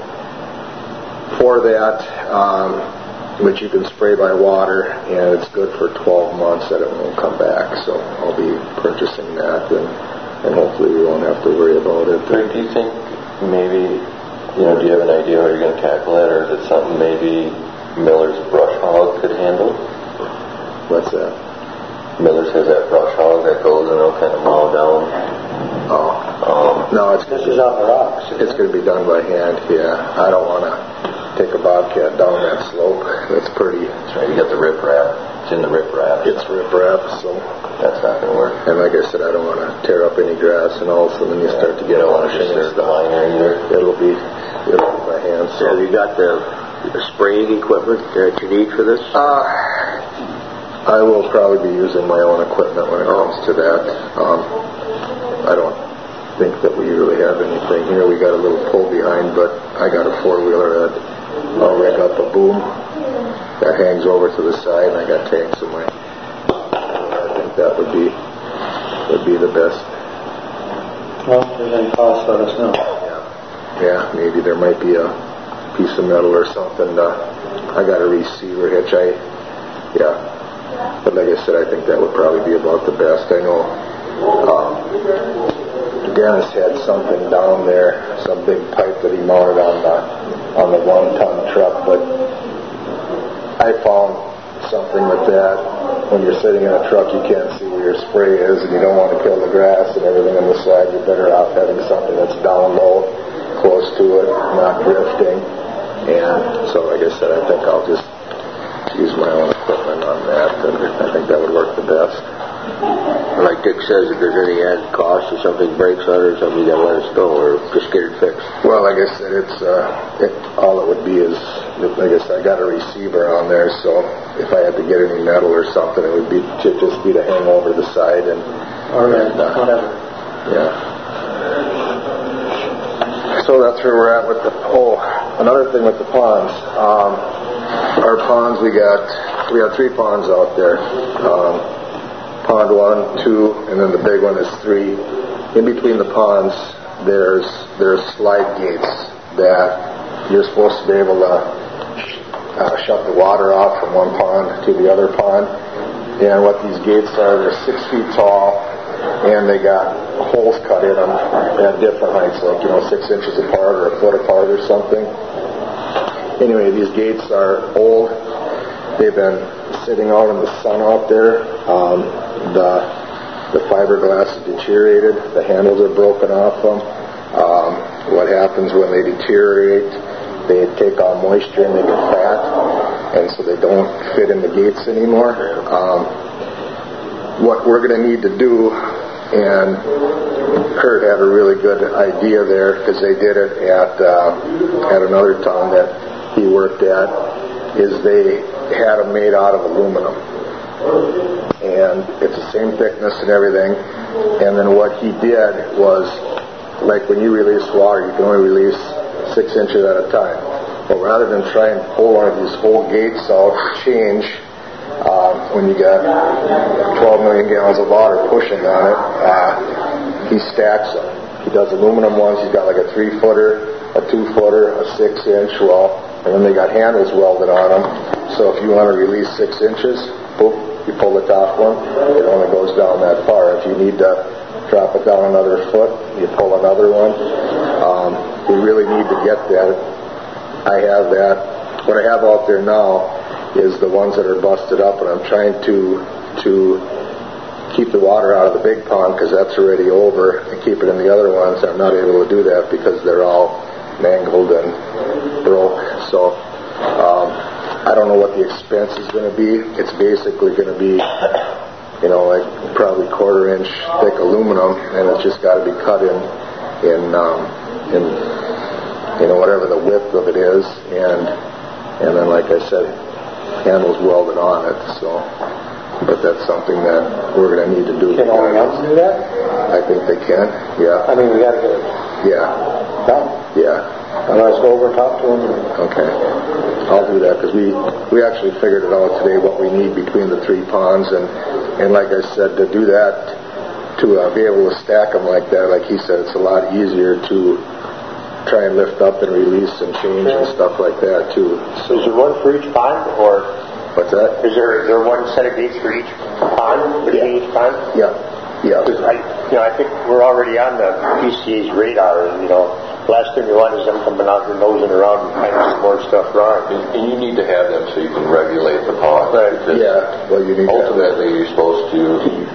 for that. Um, which you can spray by water, and it's good for twelve months that it won't come back. So I'll be purchasing that, and, and hopefully we won't have to worry about it. Greg, do you think maybe, you know, do you have an idea how you're going to tackle that, or is it something maybe Miller's brush hog could handle? What's that? Miller's has that brush hog that goes and it'll kind of mow down. Oh. Um, no, it's This is on the rocks. It's going to be done by hand, yeah. I don't want to take a bobcat down that slope. That's pretty... That's right, you got the riprap. It's in the riprap. It's riprap, so... That's not going to work. And like I said, I don't want to tear up any grass, and all of a sudden you yeah. start to get you don't washing want to and disturb the liner either. It'll be, it'll be by hand. So have you got the, the spraying equipment that you need for this? Uh, I will probably be using my own equipment when it comes to that. Um, I don't think that we really have anything here. We got a little pull behind, but I got a four-wheeler that I'll rig up a boom that hangs over to the side, and I got tanks in my... I think that would be would be the best. Well, if there's any cost, let us know. Yeah, yeah. Maybe there might be a piece of metal or something. Uh, I got a receiver hitch. I, yeah. But like I said, I think that would probably be about the best. I know um, Dennis had something down there, some big pipe that he mounted on the on the one-ton truck, but I found something with that. When you're sitting in a truck, you can't see where your spray is, and you don't want to kill the grass and everything on the side. You're better off having something that's down low, close to it, not drifting. And so, like I said, I think I'll just use my own equipment on that, and I think that would work the best. Like Dick says, if there's any added cost or something breaks on it or something, you gotta let us know, or just get it fixed. Well, like I said, it's uh, it, all it would be is, like I said, I got a receiver on there, so if I had to get any metal or something, it would be to just be to hang over the side and or and, uh, whatever. Yeah. So that's where we're at with the. Oh, another thing with the ponds. Um, our ponds, we got we have three ponds out there. Um, Pond one, two, and then the big one is three. In between the ponds, there's there's slide gates that you're supposed to be able to uh, shut the water off from one pond to the other pond. And what these gates are, they're six feet tall, and they got holes cut in them at different heights, like you know six inches apart or a foot apart or something. Anyway, these gates are old. They've been sitting out in the sun out there. Um, the the fiberglass is deteriorated. The handles are broken off them. Um, what happens when they deteriorate? They take on moisture and they get fat, and so they don't fit in the gates anymore. Um, what we're going to need to do, and Kurt had a really good idea there because they did it at uh, at another town that he worked at, is they had them made out of aluminum. And it's the same thickness and everything. And then what he did was, like when you release water, you can only release six inches at a time. But rather than try and pull one of these whole gates out to change, uh, when you got twelve million gallons of water pushing on it, uh, he stacks them. He does aluminum ones. He's got like a three-footer, a two-footer, a six-inch, well, and then they got handles welded on them. So if you want to release six inches, boom, you pull the top one, it only goes down that far. If you need to drop it down another foot, you pull another one. Um, we really need to get that. I have that. What I have out there now is the ones that are busted up, and I'm trying to to keep the water out of the big pond because that's already over, and keep it in the other ones. I'm not able to do that because they're all mangled and broke. So um, I don't know what the expense is going to be. It's basically going to be, you know, like probably quarter inch thick aluminum, and it's just got to be cut in, in, um, in, you know, whatever the width of it is, and and then, like I said, handles welded on it. So, but that's something that we're going to need to do. Can O E Ms do that? I think they can. Yeah. I mean, we got to get it Yeah. done. Yeah. And let's go over and talk to them. Okay. I'll do that because we, we actually figured it out today what we need between the three ponds, and, and like I said, to do that, to uh, be able to stack them like that, like he said, it's a lot easier to try and lift up and release and change and stuff like that too. So is there one for each pond, or what's that? is there is there one set of gates for each pond, between Yeah. each pond? Yeah. Yeah. Because I, you know, I think we're already on the P C A's radar, and you know, last thing you want is them coming out and nosing around and finding some more stuff wrong. And, and you need to have them so you can regulate the pond. Right. Yeah. Well, you need ultimately, you're supposed to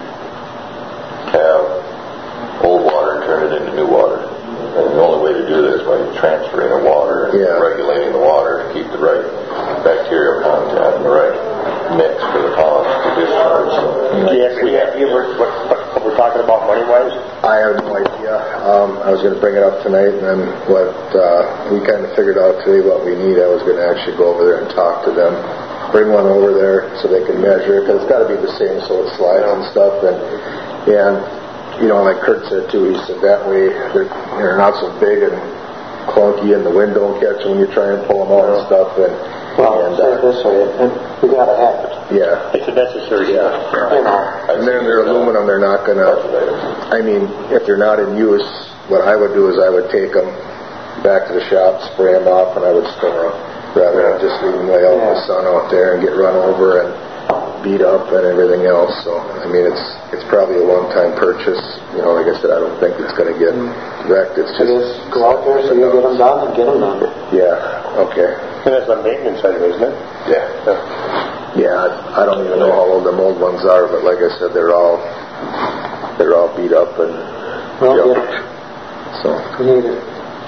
have old water and turn it into new water. And the only way to do that is by transferring the water and Yeah. regulating the water to keep the right bacterial content and the right mix for the ponds to discharge. So, Do you have any idea what, what, what we're talking about money-wise? I have no idea. Um, I was going to bring it up tonight, and then what uh, we kind of figured out today what we need. I was going to actually go over there and talk to them, bring one over there so they can measure it, because it's got to be the same so it slides and stuff. And and you know, like Kurt said too, he said that way they're, they're not so big and clunky, and the wind don't catch them when you try and pull them out and stuff. And Well, and, say uh, it this way, and we got to have it. yeah. It's a necessary Yeah. step. You know. And then they're aluminum, they're not going to, I mean, if they're not in use, what I would do is I would take them back to the shop, spray them off, and I would store them, rather than just leave them lay out in the sun out there and get run over and beat up and everything else. So, I mean, it's it's probably a one-time purchase. You know, like I said, I don't think it's going to get wrecked. It's So just... just go out there, so you get them done, and get them done. Yeah, okay. And that's the maintenance side of it, isn't it? Yeah. Yeah, I, I don't even know how old them old ones are, but like I said, they're all they're all beat up and well, junked. Yeah. So we need it.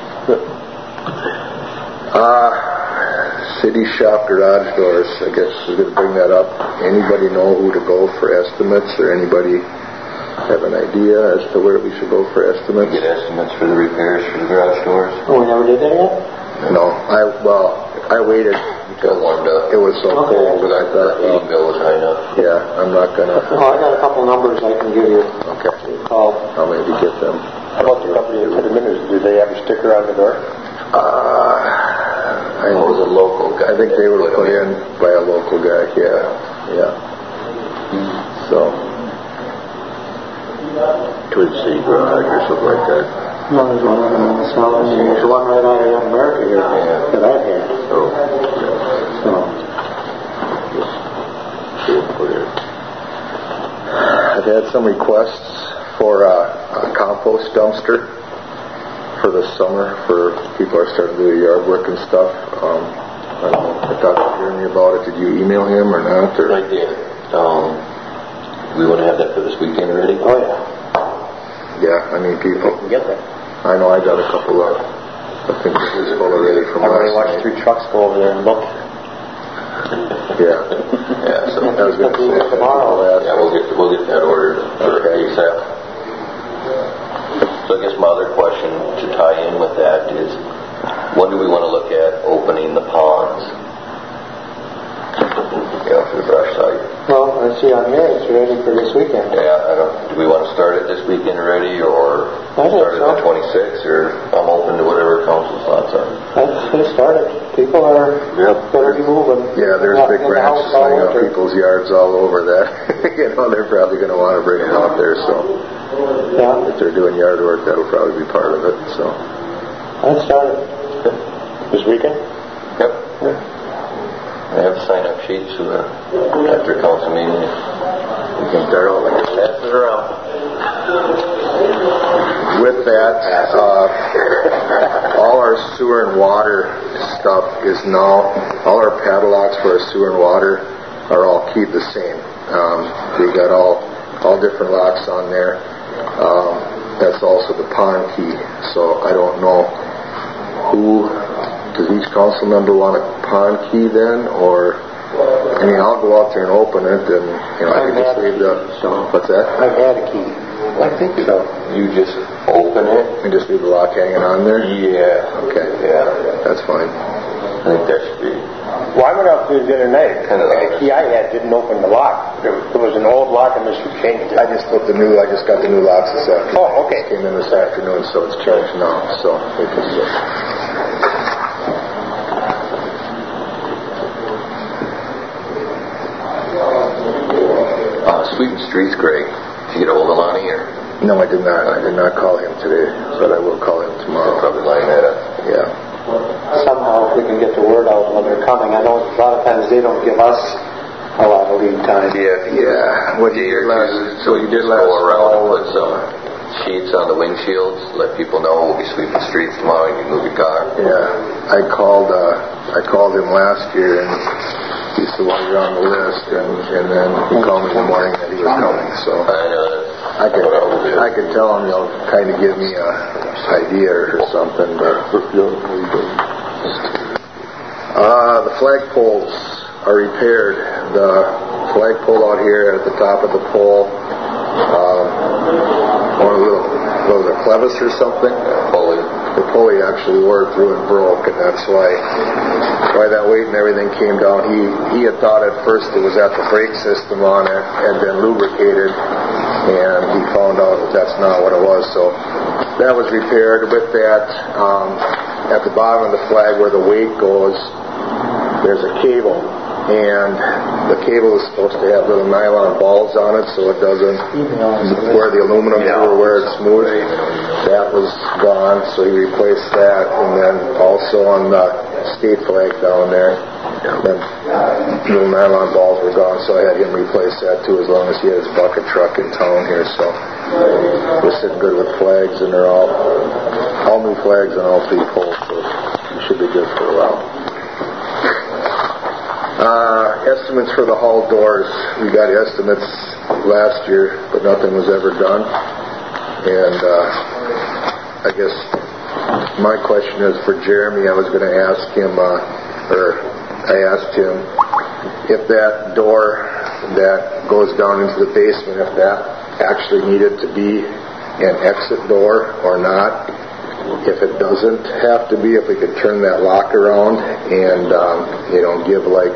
Uh, city shop garage doors. I guess we're going to bring that up. Anybody know who to go for estimates, or anybody have an idea as to where we should go for estimates? Get estimates for the repairs for the garage doors. Oh, we never did that yet? No, I well, I waited Got warmed up. It was so Okay. cold that I thought, The heating well, bill was high enough. yeah, I'm not gonna. Oh, I got a couple numbers I can give you. Okay, Call. I'll maybe get them. How about the company that put them in? Do they have a sticker on the door? Uh, I, It was a local guy. I think they were put in by a local guy. Yeah, yeah. So, Twin City Garage or something like that. No, there's one of them in the south. There's one right out of Young America here Yeah. that I've had. Oh, So, put it. I've had some requests for a, a compost dumpster for the summer. For people are starting to do yard work and stuff. Um, I don't know. I thought you heard me about it. Did you email him or not? Or? Right there. Um, we want to have that for this weekend already? oh yeah. Yeah, I mean people. Get that. I know I got a couple of. I think this is full already from I've already last watched night. three trucks go over there and look. Yeah. Yeah, so I was going to say Tomorrow. yeah, we'll get we'll get that ordered for Okay. ASAP. So I guess my other question to tie in with that is, when do we want to look at opening the ponds? Yeah, for the brush site. Well, I see on here it's ready for this weekend. Yeah, I don't. Do we want to start it this weekend already, or I think start it so. on twenty-six? Or I'm open to whatever council's thoughts are. I'd say start it. People are better be moving. Yeah, there's Not big in the house branches all laying on winter. people's yards all over that. You know, they're probably going to want to bring them out there. So Yeah, if they're doing yard work, that'll probably be part of it. So I'd start it. This weekend? Yep. I have sign-up sheets so that after council meeting, we can start all like pass it around. with that, uh, all our sewer and water stuff is now, all our padlocks for our sewer and water are all keyed the same. Um, we got all all different locks on there. Um, that's also the pond key. So I don't know who. Does each council member want a pond key then, or I mean, I'll go out there and open it, and you know, I can just leave the. What's that? I've had a key. I think so. You just open it. And just leave the lock hanging on there. Yeah. Okay. Yeah. That's fine. I think that should be. Well, I went out there the other night. Kind of The key I had didn't open the lock. There was, there was an old lock and Mister changed it. I just put the new. I just got the new locks this afternoon. Oh, okay. Came in this afternoon, so it's changed now. So we can see. Uh, Sweeten Streets, Greg. Did you get a hold of Lonnie or? No, I did not. I did not call him today, but I will call him I'll tomorrow. probably line that up. Yeah. Somehow if we can get the word out when they're coming. I know a lot of times they don't give us a lot of lead time. Yeah. Yeah. What you did last. So What you you did just last. go around and fall put was, some sheets on the windshields, let people know we'll be sweeping streets tomorrow. You can move your car. Yeah. I called. Uh, I called him last year, and he said, "Well, you're on the list," and and then he called me in the morning that he was coming. So. I know that. I could, I could tell him, you know, kind of give me a idea or something, but uh, the flagpoles are repaired. The flagpole out here at the top of the pole, um, one of the little, what was it, clevis or something? Pulley. The pulley actually wore through and broke, and that's why why that weight and everything came down. He he had thought at first it was that the brake system on it had been lubricated, and he found out that that's not what it was. So that was repaired. With that, um, at the bottom of the flag where the weight goes, there's a cable, and the cable is supposed to have little nylon balls on it so it doesn't where the aluminum or where it's smooth. That was gone, so he replaced that, and then also on the state flag down there, the little nylon balls were gone, so I had him replace that too, as long as he had his bucket truck in town here. So we're sitting good with flags, and they're all all new flags on all three poles, so we should be good for a while. Uh, estimates for the hall doors. We got estimates last year, but nothing was ever done. And uh, I guess my question is for Jeremy. I was going to ask him, uh, or I asked him if that door that goes down into the basement, if that actually needed to be an exit door or not. If it doesn't have to be, if we could turn that lock around and, um, you know, give like,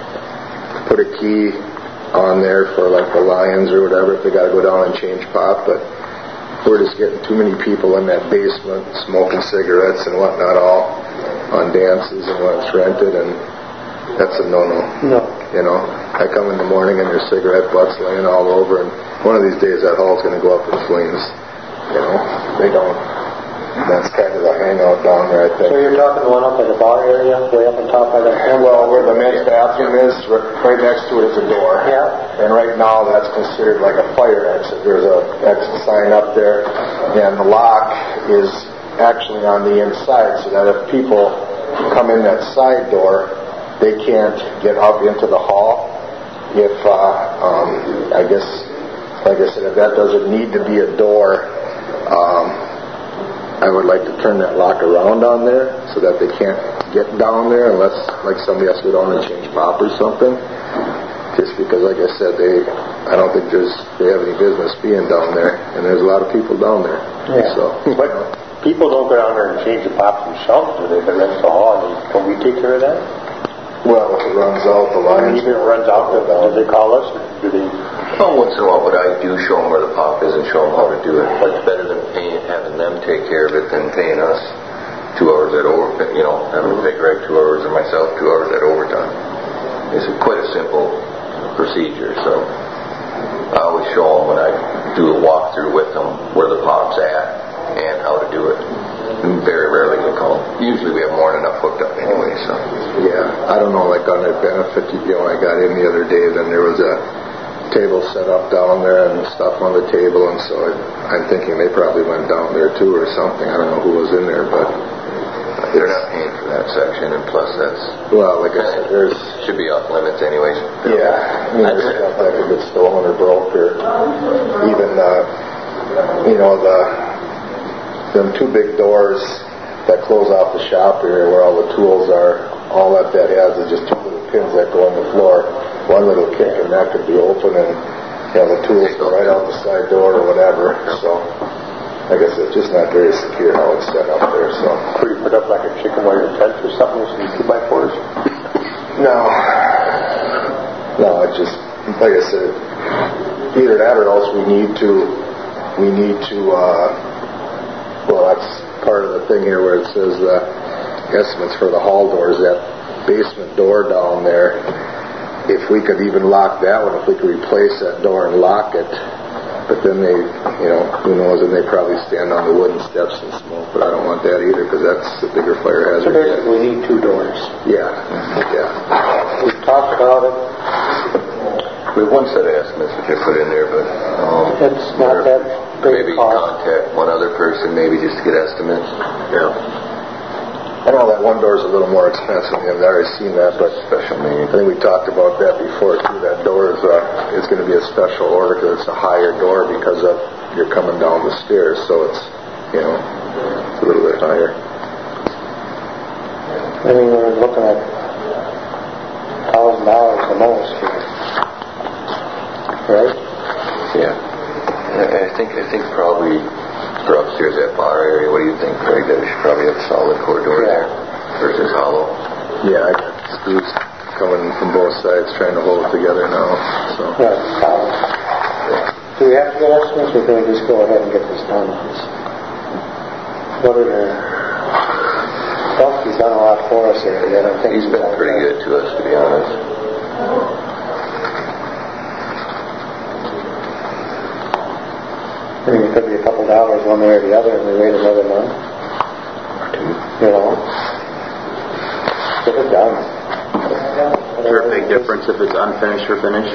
put a key on there for like the Lions or whatever if they got to go down and change pop. But we're just getting too many people in that basement smoking cigarettes and whatnot all on dances and when it's rented, and that's a no-no. No. You know, I come in the morning and there's cigarette butts laying all over, and one of these days that hall's going to go up in flames. You know, they don't. That's kind of the hangout down there, I think. So you're talking the one up by the bar area, way up on top by the... And well, where the men's bathroom is, right next to it is a door. Yeah. And right now that's considered like a fire exit. There's a exit sign up there, and the lock is actually on the inside, so that if people come in that side door, they can't get up into the hall. If, uh, um, I guess, like I said, if that doesn't need to be a door, um, I would like to turn that lock around on there so that they can't get down there unless, like, somebody has to go down and change pop or something. Just because, like I said, they, I don't think there's, they have any business being down there, and there's a lot of people down there. Yeah. So, but people don't go down there and change the pop themselves, do they? But that's the hall. Can we take care of that? well, if it runs out, the lines. Even if it runs out, do they call us? Or do they? Oh, once in a while, but I do show them where the pop is and show them how to do it. It's better than paying, having them take care of it than paying us two hours at over, you know, having to pay Greg two hours or myself two hours at overtime. It's quite a simple procedure, so I always show them when I do a walkthrough with them where the pop's at and how to do it. And very rarely we call. Usually we have more than enough hooked up anyway, so. Yeah, I don't know, like on that benefit, you know, I got in the other day, then there was a table set up down there and stuff on the table, and so I, I'm thinking they probably went down there too or something. I don't know who was in there, but they're not paying for that section, and plus that's, well, like I said, there's should be off limits anyways. Yeah, I mean, there's stuff that could get stolen or broke, or even, uh, you know, the them two big doors that close off the shop area where all the tools are. All that that has is just two little pins that go on the floor. One little kick and that could be open, and you know, the tools go right out the side door or whatever. So I guess it's just not very secure how it's set up there. So Could you put up like a chicken wire fence or something with some two by fours? no, no, it just like I said, either that or else we need to we need to. Uh, well, that's part of the thing here where it says uh, estimates for the hall doors. That basement door down there. If we could even lock that one, if we could replace that door and lock it, but then they, you know, who knows, and they probably stand on the wooden steps and smoke, but I don't want that either because that's a bigger fire hazard. So basically we need two doors. Yeah, yeah. We've talked about it. We have one set of estimates which I put in there, but um, It's not that big maybe cost. contact one other person, maybe just to get estimates. Yeah. I know that one door is a little more expensive. I've already seen that, but Special I meeting. think we talked about that before too. That door is uh, it's going to be a special order because it's a higher door because of you're coming down the stairs, so it's you know it's a little bit higher. I mean, we're looking at thousand dollars the most here. Right? Yeah. I I think I think probably for upstairs that bar area. What do you think, Craig? That we should probably have a solid core door Yeah. there versus hollow. Yeah, I got screws coming from both sides trying to hold it together now. So Right. Um, do we have to get estimates, or can we just go ahead and get this done? What are the... Dusty's done a lot for us here. I don't think He's been pretty good to us, to be honest. I mean, it could be a couple dollars one way or the other, and we wait another month. Or two. You know? Get it done. Is there a big difference if it's unfinished or finished?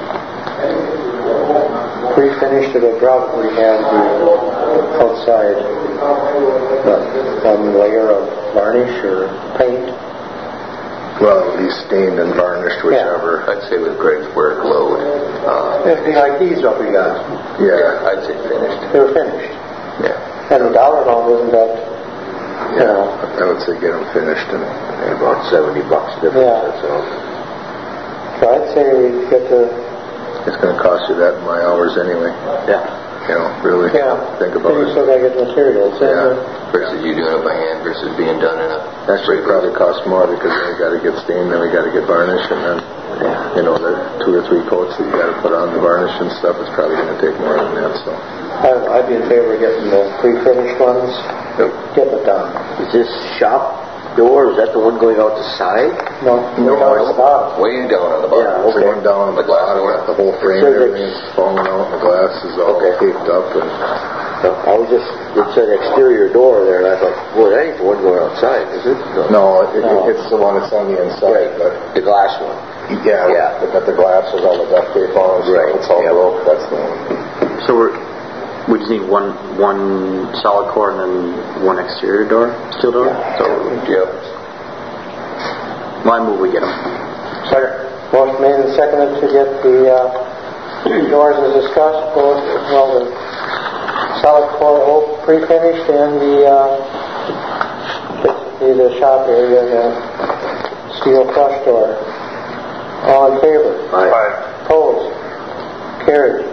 Pre-finished, it'll probably have the outside uh, one layer of varnish or paint. Well, at least stained and varnished, whichever. I'd say with Greg's workload. Uh, It'd be like these what we got. Yeah. I'd say finished. They were finished. Yeah. And the dollar amount wasn't that, you know. I would say get them finished and About seventy bucks difference. Yeah. That's all. So I'd say we get the, it's going to cost you that in my hours anyway. Yeah. You know, really yeah. think about Then you it. still got to get the materials. Yeah. Versus you doing it by hand versus being done in a... Actually, it probably costs more because then we got to get stained, then we got to get varnish, and then, you know, the two or three coats that you got to put on the varnish and stuff is probably going to take more than that. So I- I'd be in favor of getting the pre-finished ones. Yep. Get it done. Is this shop door, is that the one going out the side? No, No, we don't it's- stop. Way down on the bottom. Yeah, it's okay. going down on the bottom, the whole frame, So the- everything's falling out, the glass is all Okay. taped up, and I was just, it said exterior door there, and I thought, boy, that ain't the one going outside, is it? no, it, No. it's the one that's on the inside, Right, but the glass one. yeah, Yeah. but the glass with all the duct tape on it, Right, it's all yeah. broke. That's the one. So we're, we just need one one solid core and then one exterior door, steel door? Yeah. So, Yep. my move, we get them. Second. Motion made and seconded to get the uh, doors as discussed, both, well, the solid core oak pre-finished and the, uh, basically the shop area, the steel flush door. All in favor? Aye. Opposed? Carried.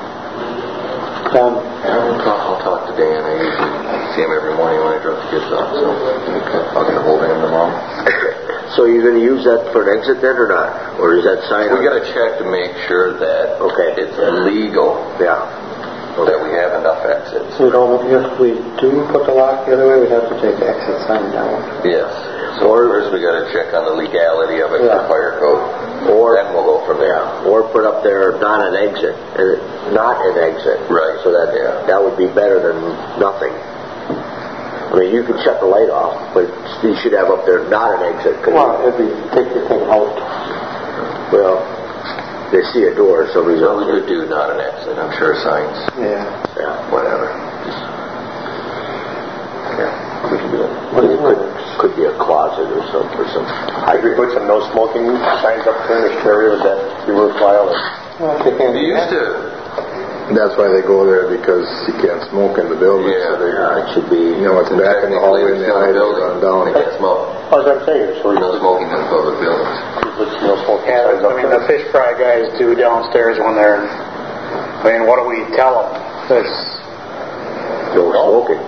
Done. I'll talk, I'll talk to Dan. I usually see him every morning when I drop the kids off, so I'll get a hold of him tomorrow. So you're going to use that for an exit then or not? Or is that sign We on? got to check to make sure that Okay. it's legal, Yeah. that we have enough exits. We don't, if we do put the lock the other way, we have to take the exit sign down. Yes. So first we got to check on the legality of it Yeah. for fire code. Or, Then we'll go from there. yeah, or put up there not an exit, uh, not an exit. Right. So that, Yeah. that would be better than nothing. I mean, you can shut the light off, but you should have up there not an exit. 'Cause Well, it'd be, take the thing out. well, they see a door, somebody's So out we there. could do not an exit. I'm sure signs, Yeah. Yeah. whatever. Just, yeah, we can do it. What do you Could, think? could be a closet or something, or some If we put some no smoking signs up furnished area, would that be worthwhile? Well, if you can't We do used that. to, That's why they go there, because you can't smoke in the building. Yeah. So they, Yeah, it should be. you know, it's back in the hallway in technically the it's not a aisle, building. run down. They can't smoke. That's what I'm saying, so we No smoking in public buildings. put some no smoking signs Yeah, up I mean, the there. fish fry guys do downstairs when they're, I mean, what do we tell them? That's, No smoking.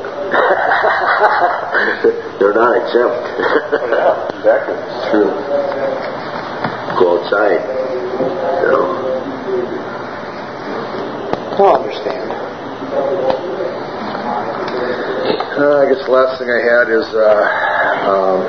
They're not exempt. Yeah, exactly. It's true. Go outside. You know. I'll understand. Uh, I guess the last thing I had is uh, um,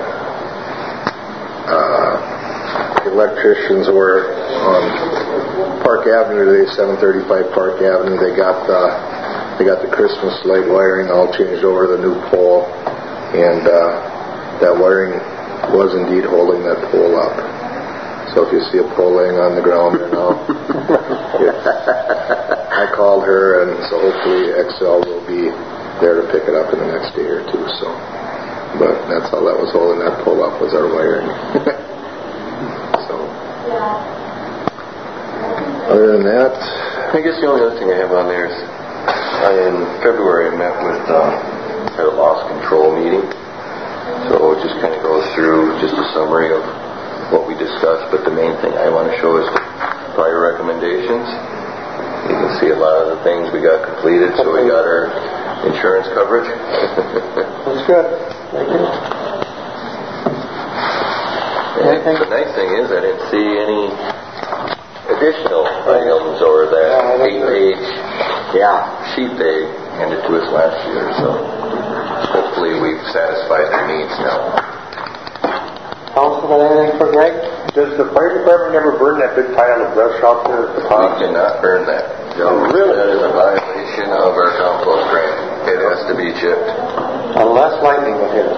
uh, the electricians were on Park Avenue today, seven thirty-five Park Avenue. They got the they got the Christmas light wiring all changed over to the new pole, and uh, that wiring was indeed holding that pole up. So if you see a pole laying on the ground there now, I called her, and so hopefully X L will be there to pick it up in the next day or two. So, but that's all that was holding that pole up was our wiring. So, other than that, I guess the only other thing I have on there is I, in February I met with uh, at a loss control meeting. So it just kind of goes through just a summary of what we discussed, but the main thing I want to show is prior recommendations. You can see a lot of the things we got completed, so we got our insurance coverage. That's good. Thank you. And the nice thing is I didn't see any additional items or that eight-page Yeah. sheet they handed to us last year, so hopefully we've satisfied their needs now. Councilman, anything for Greg? Does the fire department ever burn that big pile of brush out there at the We top? cannot burn that. Oh, really? That is a violation of our compost grant. It has to be chipped. Unless lightning will hit it.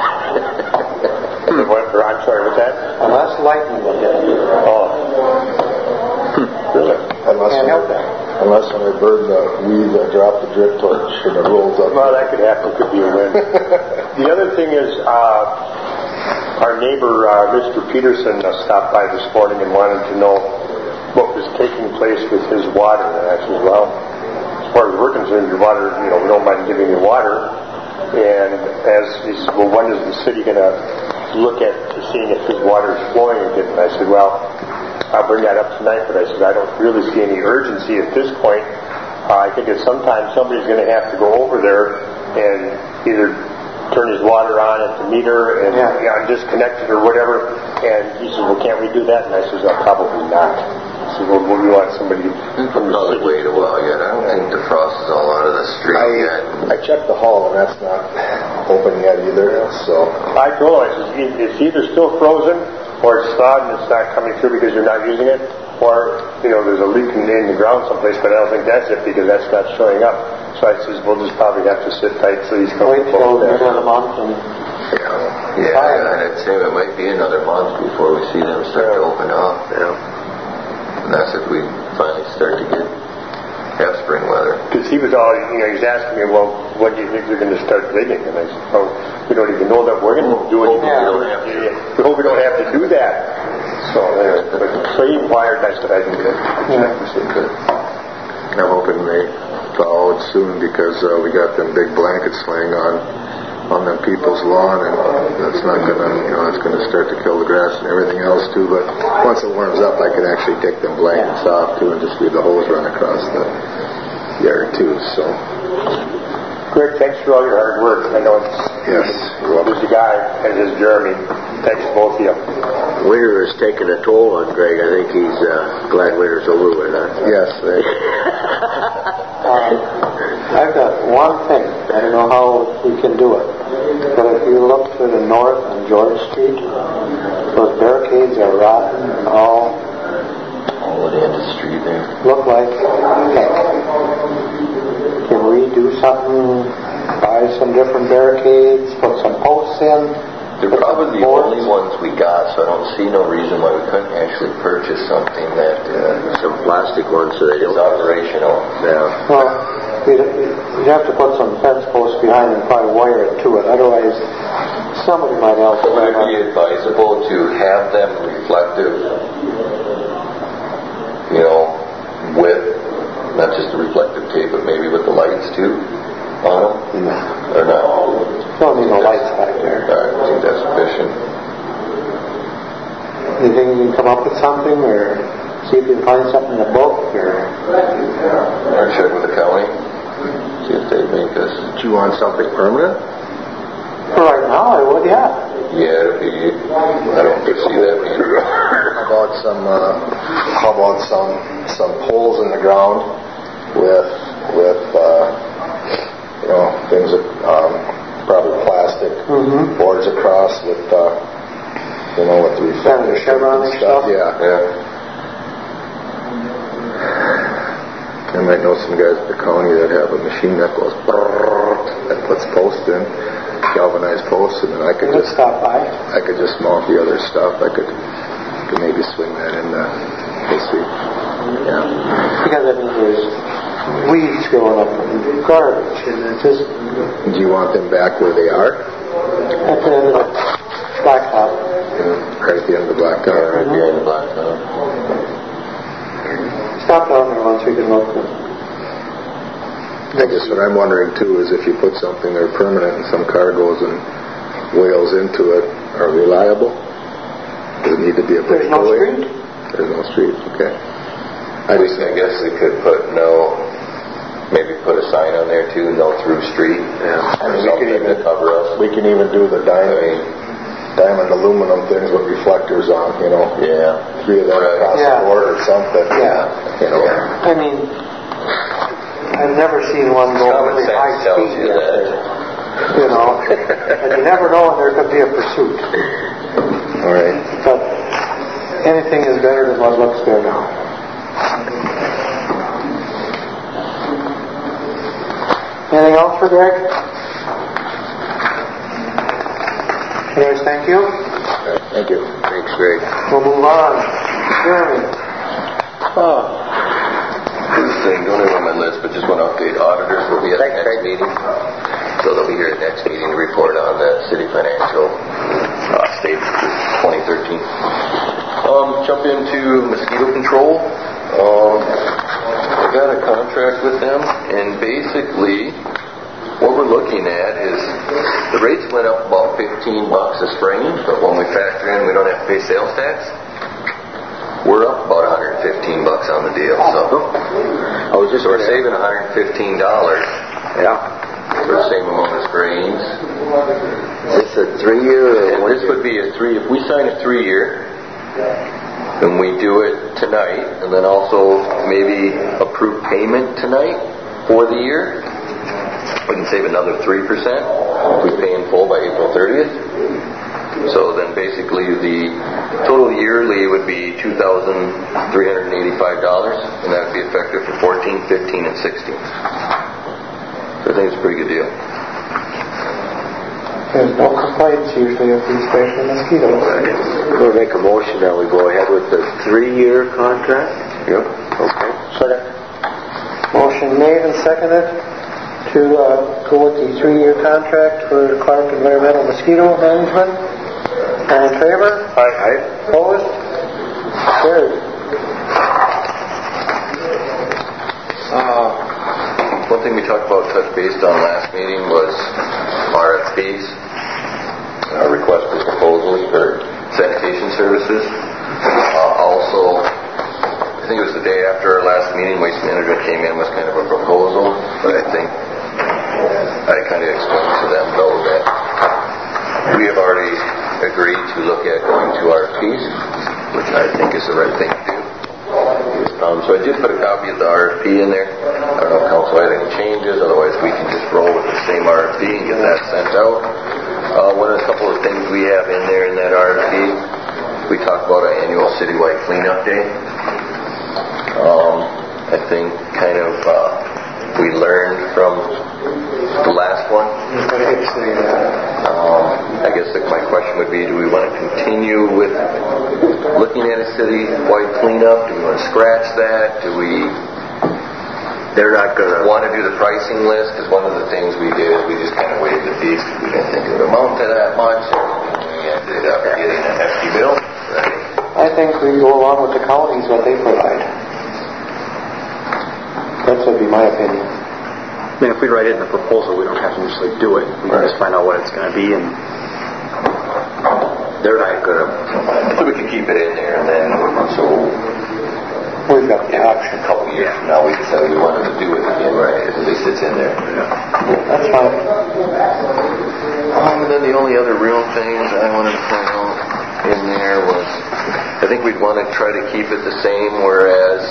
What, or I'm sorry, what's that? Unless lightning will hit it. Oh. Really? unless Can't when, help that. unless when they burn the weed, they drop the drip torch and it rolls up. Well, that could happen. Could be a win. The other thing is, uh, our neighbor, uh, Mister Peterson, uh, stopped by this morning and wanted to know what was taking place with his water. And I said, well, as far as we're concerned, your water, you know, we don't mind giving you water. And as he said, well, when is the city going to look at seeing if his water is flowing again? And I said, well, I'll bring that up tonight, but I said, I don't really see any urgency at this point. Uh, I think at some time somebody's going to have to go over there and either turn his water on at the meter and yeah. you know, disconnect it or whatever. And he said, well, can't we do that? And I said, well, probably not. I said, well, we want somebody from the Probably city. wait a while yet. I don't think the frost is all out of the street I, yet. I checked the hall, and that's not open yet either, so... I told him, I said, it's either still frozen or it's thawed and it's not coming through because you're not using it, or, you know, there's a leak in the ground someplace, but I don't think that's it because that's not showing up. So I said, we'll just probably have to sit tight so he's coming forward there in a month and... Yeah, yeah, I'd say it might be another month before we see them start to open up. Yeah. And that's if we finally start to get have spring weather. Because he was all, you know, he was asking me, well, when do you think they're going to start digging? And I said, oh, we don't even know that we're going to do it. Yeah, we don't have to. We hope we don't have to do that. So, uh, but, so he inquired, and I said, I can check to see if it. I'm hoping they thaw out soon because uh, we got them big blankets laying on on them people's lawn, and that's not gonna, you know, it's gonna start to kill the grass and everything else too. But once it warms up, I can actually take them blankets off too and just leave the hose run across the yard too. So, Greg, thanks for all your hard work. I know it's yes, you're welcome. there's a guy, and there's Jeremy. Thanks to both of you. Winter is taking a toll on Greg. I think he's uh, glad winter's over with. Huh? Yes. They, um, I've got one thing. I don't know how we can do it. But if you look to the north on George Street, those barricades are rotten and all All at the end of the street there. look like heck. Can we do something, buy some different barricades, put some posts in? They're probably the only ones we got, so I don't see no reason why we couldn't actually purchase something that uh, Some plastic ones so they is don't... operational. Yeah. Well, you'd, you'd have to put some fence posts behind and probably wire it to it. Otherwise, somebody might else. Would it be advisable to have them reflective, you know, with, not just the reflective tape, but maybe with the lights too on them? No. Or not? Don't need no lights back there. I think that's sufficient. You think you can come up with something, or see if you can find something in the book, or... Or check with the county, see if they make us. do you want something permanent? For right now, I would, yeah. Yeah, it'd be, I don't foresee that being. How about some? Uh, how about some some poles in the ground with with uh, you know things that um, probably plastic Mm-hmm. boards across with uh, you know with the Kind of reflectors chevron and stuff? Yeah. Yeah. I might know some guys at the county that have a machine that goes brrrr, that puts posts in, galvanized posts, and then I could Let's just stop by. I could just mount the other stuff. I could could maybe swing that in the we'll see. Yeah. Because, I mean, there's weeds growing up and garbage, and it's just Do you want them back where they are? at the end of the blacktop. Yeah, right at the end of the blacktop. Right behind the blacktop. Stop down there once we can look. I guess what I'm wondering too is if you put something there permanent and some car goes and wails into it, are reliable? Does it need to be a There's no breakaway? street? There's no street, okay. I just, I guess they could put no, maybe put a sign on there too, no through street. Yeah. I Or mean, we something can even to cover us. we can even do the I diamond mean, diamond aluminum things with reflectors on, you know. yeah. Three of them Right. across Yeah. the board or something. Yeah. You know. Yeah. I mean, I've never seen one go Common really sense high tells speed you up that. there. You know, and you never know when there could be a pursuit. All right. But anything is better than what looks there now. Anything else for Greg? Anyways, thank you. Thank you. Thanks, Greg. We'll move on. Jeremy. Oh. This thing, don't have on my list, but just want to update auditors will be at the next meeting. So they'll be here at the next meeting to report on the city financial uh, state twenty thirteen. Um, jump into mosquito control. Um, I got a contract with them, and basically what we're looking at is the rates went up about fifteen bucks a spring, but when we factor in we don't have to pay sales tax, we're up about one hundred fifteen bucks on the deal. So, I was just so we're saving one hundred fifteen dollars. Yeah. For the same amount of grains. Is this a three-year? And this would be a three. If we sign a three-year, and we do it tonight, and then also maybe approve payment tonight for the year, we can save another three percent if we pay in full by April thirtieth. So then basically the total yearly would be two thousand three hundred eighty-five dollars, and that would be effective for fourteen, fifteen, and sixteen. So I think it's a pretty good deal. There's no complaints usually of these special mosquitoes. We'll make a motion that we go ahead with the three-year contract. Yep. Okay. Second. Motion made and seconded to uh, go with the three-year contract for Clark Environmental Mosquito Management. All in favor? Aye. Aye. Opposed? Carried. Uh, one thing we talked about, touch based on last meeting, was R F Ps, uh, request for proposals for sanitation services. Uh, also, I think it was the day after our last meeting, Waste Management came in with kind of a proposal, but I think I kind of explained to them though that we have already agreed to look at going to R F Ps, which I think is the right thing to do. Um, so I did put a copy of the R F P in there. I don't know if council had any changes, otherwise we can just roll with the same R F P and get that sent out. Uh, one of the couple of things we have in there in that R F P, we talk about our annual citywide cleanup day. Um, I think kind of uh, we learned from the last one. Um, I guess that my question would be, do we want to continue with looking at a city-wide cleanup? Do we want to scratch that? Do we... They're not going to... want to do the pricing list? Because one of the things we did, we just kind of waived the fees because we didn't think it would amount to that much. And we ended up getting a hefty bill. I think we go along with the counties, what they provide. That would be my opinion. I mean, if we write it in the proposal, we don't have to necessarily do it. We can Right. just find out what it's going to be, and They're not going to... So we can keep it in there, and then so We've got the option. a couple years from now we decided we wanted to do it again. Right. At least it's in there. That's fine. Um, and then the only other real things I wanted to point out in there was, I think we'd want to try to keep it the same, whereas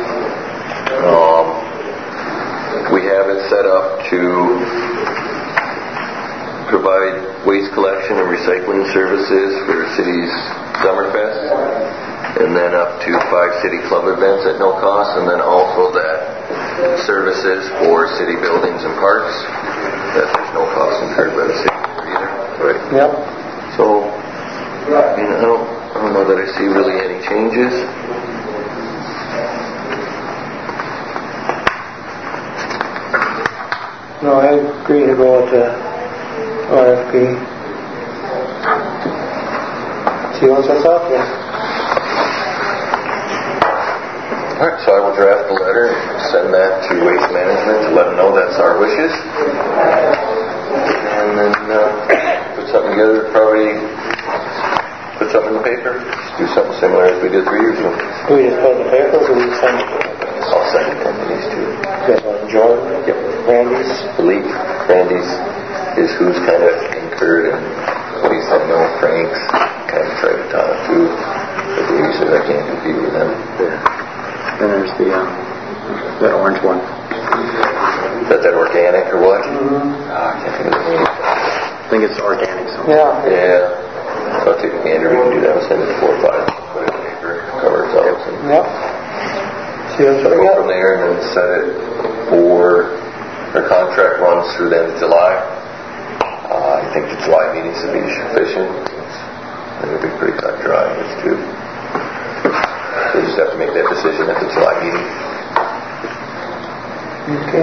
um, we have it set up to provide waste collection and recycling services for the city's Summerfest, and then up to five city club events at no cost, and then also that services for city buildings and parks, that there's no cost incurred by the city either. Right. Yep. So, I mean, I don't, I don't know that I see really any changes. No, I agree to go with the R F P. See what's out there. Alright, so I will draft the letter and send that to Waste Management to let them know that's our wishes. And then uh, put something together, probably put something in the paper. Just do something similar as we did three years ago. Do we just put it in the papers or do we send it? I'll send it to these two. This one, Jordan? Yep. Randy's? Lee, Randy's is who's kind of incurred, and what he said, no, Frank's kind of tried to talk to, but he said I can't compete with them. then there's the uh, that orange one. Is that that organic or what? Mm-hmm. Oh, I can't think of the name. I think it's organic. So. Yeah. Yeah. So I'll take a gander. We can do that. We'll send it to four or five. Put it in the paper. Cover ourselves. And Yep. See what's go we got. from there and then set it for our contract runs through the end of July. Uh, I think the July meeting should be sufficient. It'll be pretty cut dry. It's too. So we just have to make that decision at the July meeting. Okay.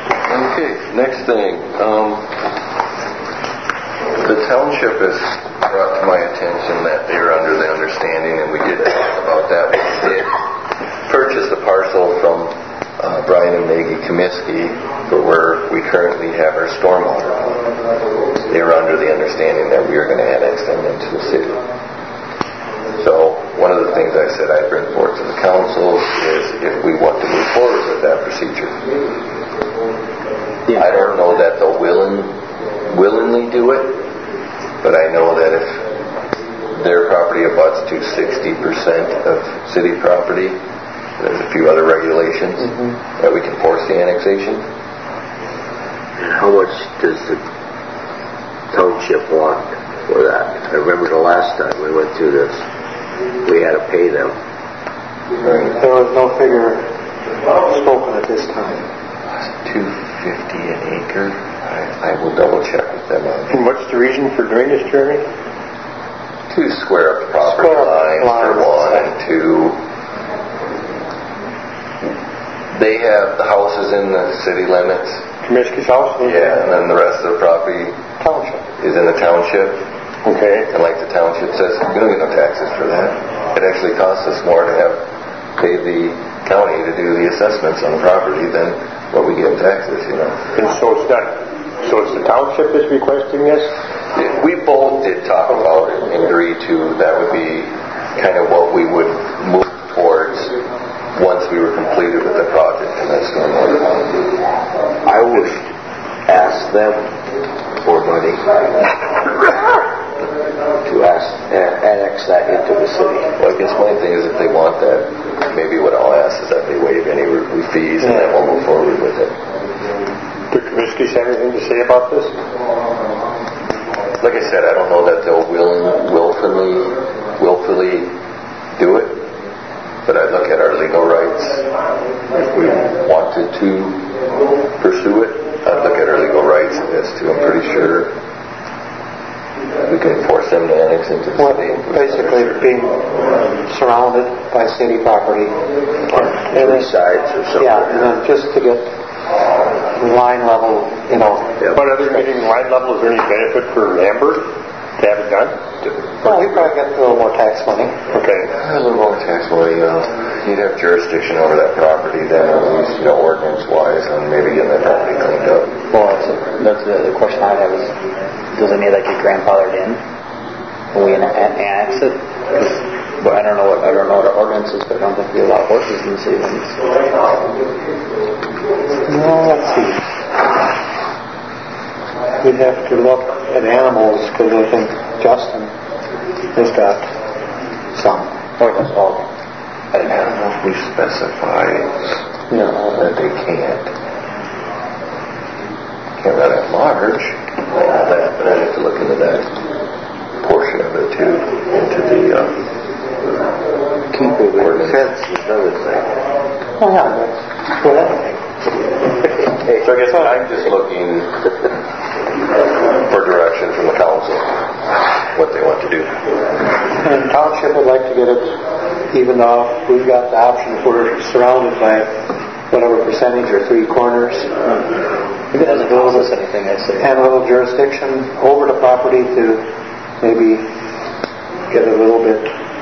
Okay, next thing. Um, the township has brought to my attention that they are under the understanding, and we did talk about that. We did purchase the parcel from uh, Brian and Maggie Comiskey for where we currently have our stormwater. They were under the understanding that we were going to annex them into the city. So one of the things I said I'd bring forward to the council is if we want to move forward with that procedure. I don't know that they'll willing, willingly do it, but I know that if their property abuts to sixty percent of city property, there's a few other regulations mm-hmm. that we can force the annexation. How much does the township want for that? I remember the last time we went through this, we had to pay them. Right. There was no figure spoken at this time. two fifty an acre. I, I will double check with them on that. And what's the reason for doing this, Jeremy? To square up the property lines for one, and two, they have the houses in the city limits. Comiskey's house? Yeah, and then the rest of the property township is in the township. Okay. And like the township says, we don't get no taxes for that. It actually costs us more to have pay the county to do the assessments on the property than what we get in taxes, you know. And so it's not, so it's the township that's requesting this? We both did talk about it and agree to that would be kind of what we would move towards once we were completed with the project and that stormwater. I would ask them for money to ask, uh, annex that into the city. Well, I guess my thing is if they want that, maybe what I'll ask is that they waive any fees and then we'll move forward with it. Do Comiskey's have anything to say about this? Like I said, I don't know that they'll will, willfully, willfully do it, but I'd look at our legal rights. If we wanted to pursue it, I'd look at our legal rights as to, I'm pretty sure we can force them to annex into the well, city. Basically being surrounded by city property. On three sides or something. Yeah, and then just to get line level, you know. Yeah. But other than getting line level, is there any benefit for Lambert to have it done? Well, you probably get a little more tax money. Okay. A little more tax money, you know. You'd have jurisdiction over that property then, at least, you know, ordinance-wise, and maybe getting that property cleaned up. Well, that's, a, that's the, the question I have is, does it need like get grandfathered in when we an- annex it? But I don't know what I don't know what our ordinance is, but I don't think we allow horses in the city limits. No, let's see. We'd have to look at animals because I think Justin has got some. Oh, that's all. I don't know if we specify No, that they can't. Can't run at large. I know that, but I'd have to look into that portion of it too, into the uh, Keep it with the fence is another thing. oh yeah, that's for anything. So I guess I'm just looking for direction from the council, what they want to do. And the township would like to get it evened off. We've got the option if we're surrounded by whatever percentage or three corners. If it doesn't cost us anything, I say. And a little jurisdiction over the property to maybe get a little bit,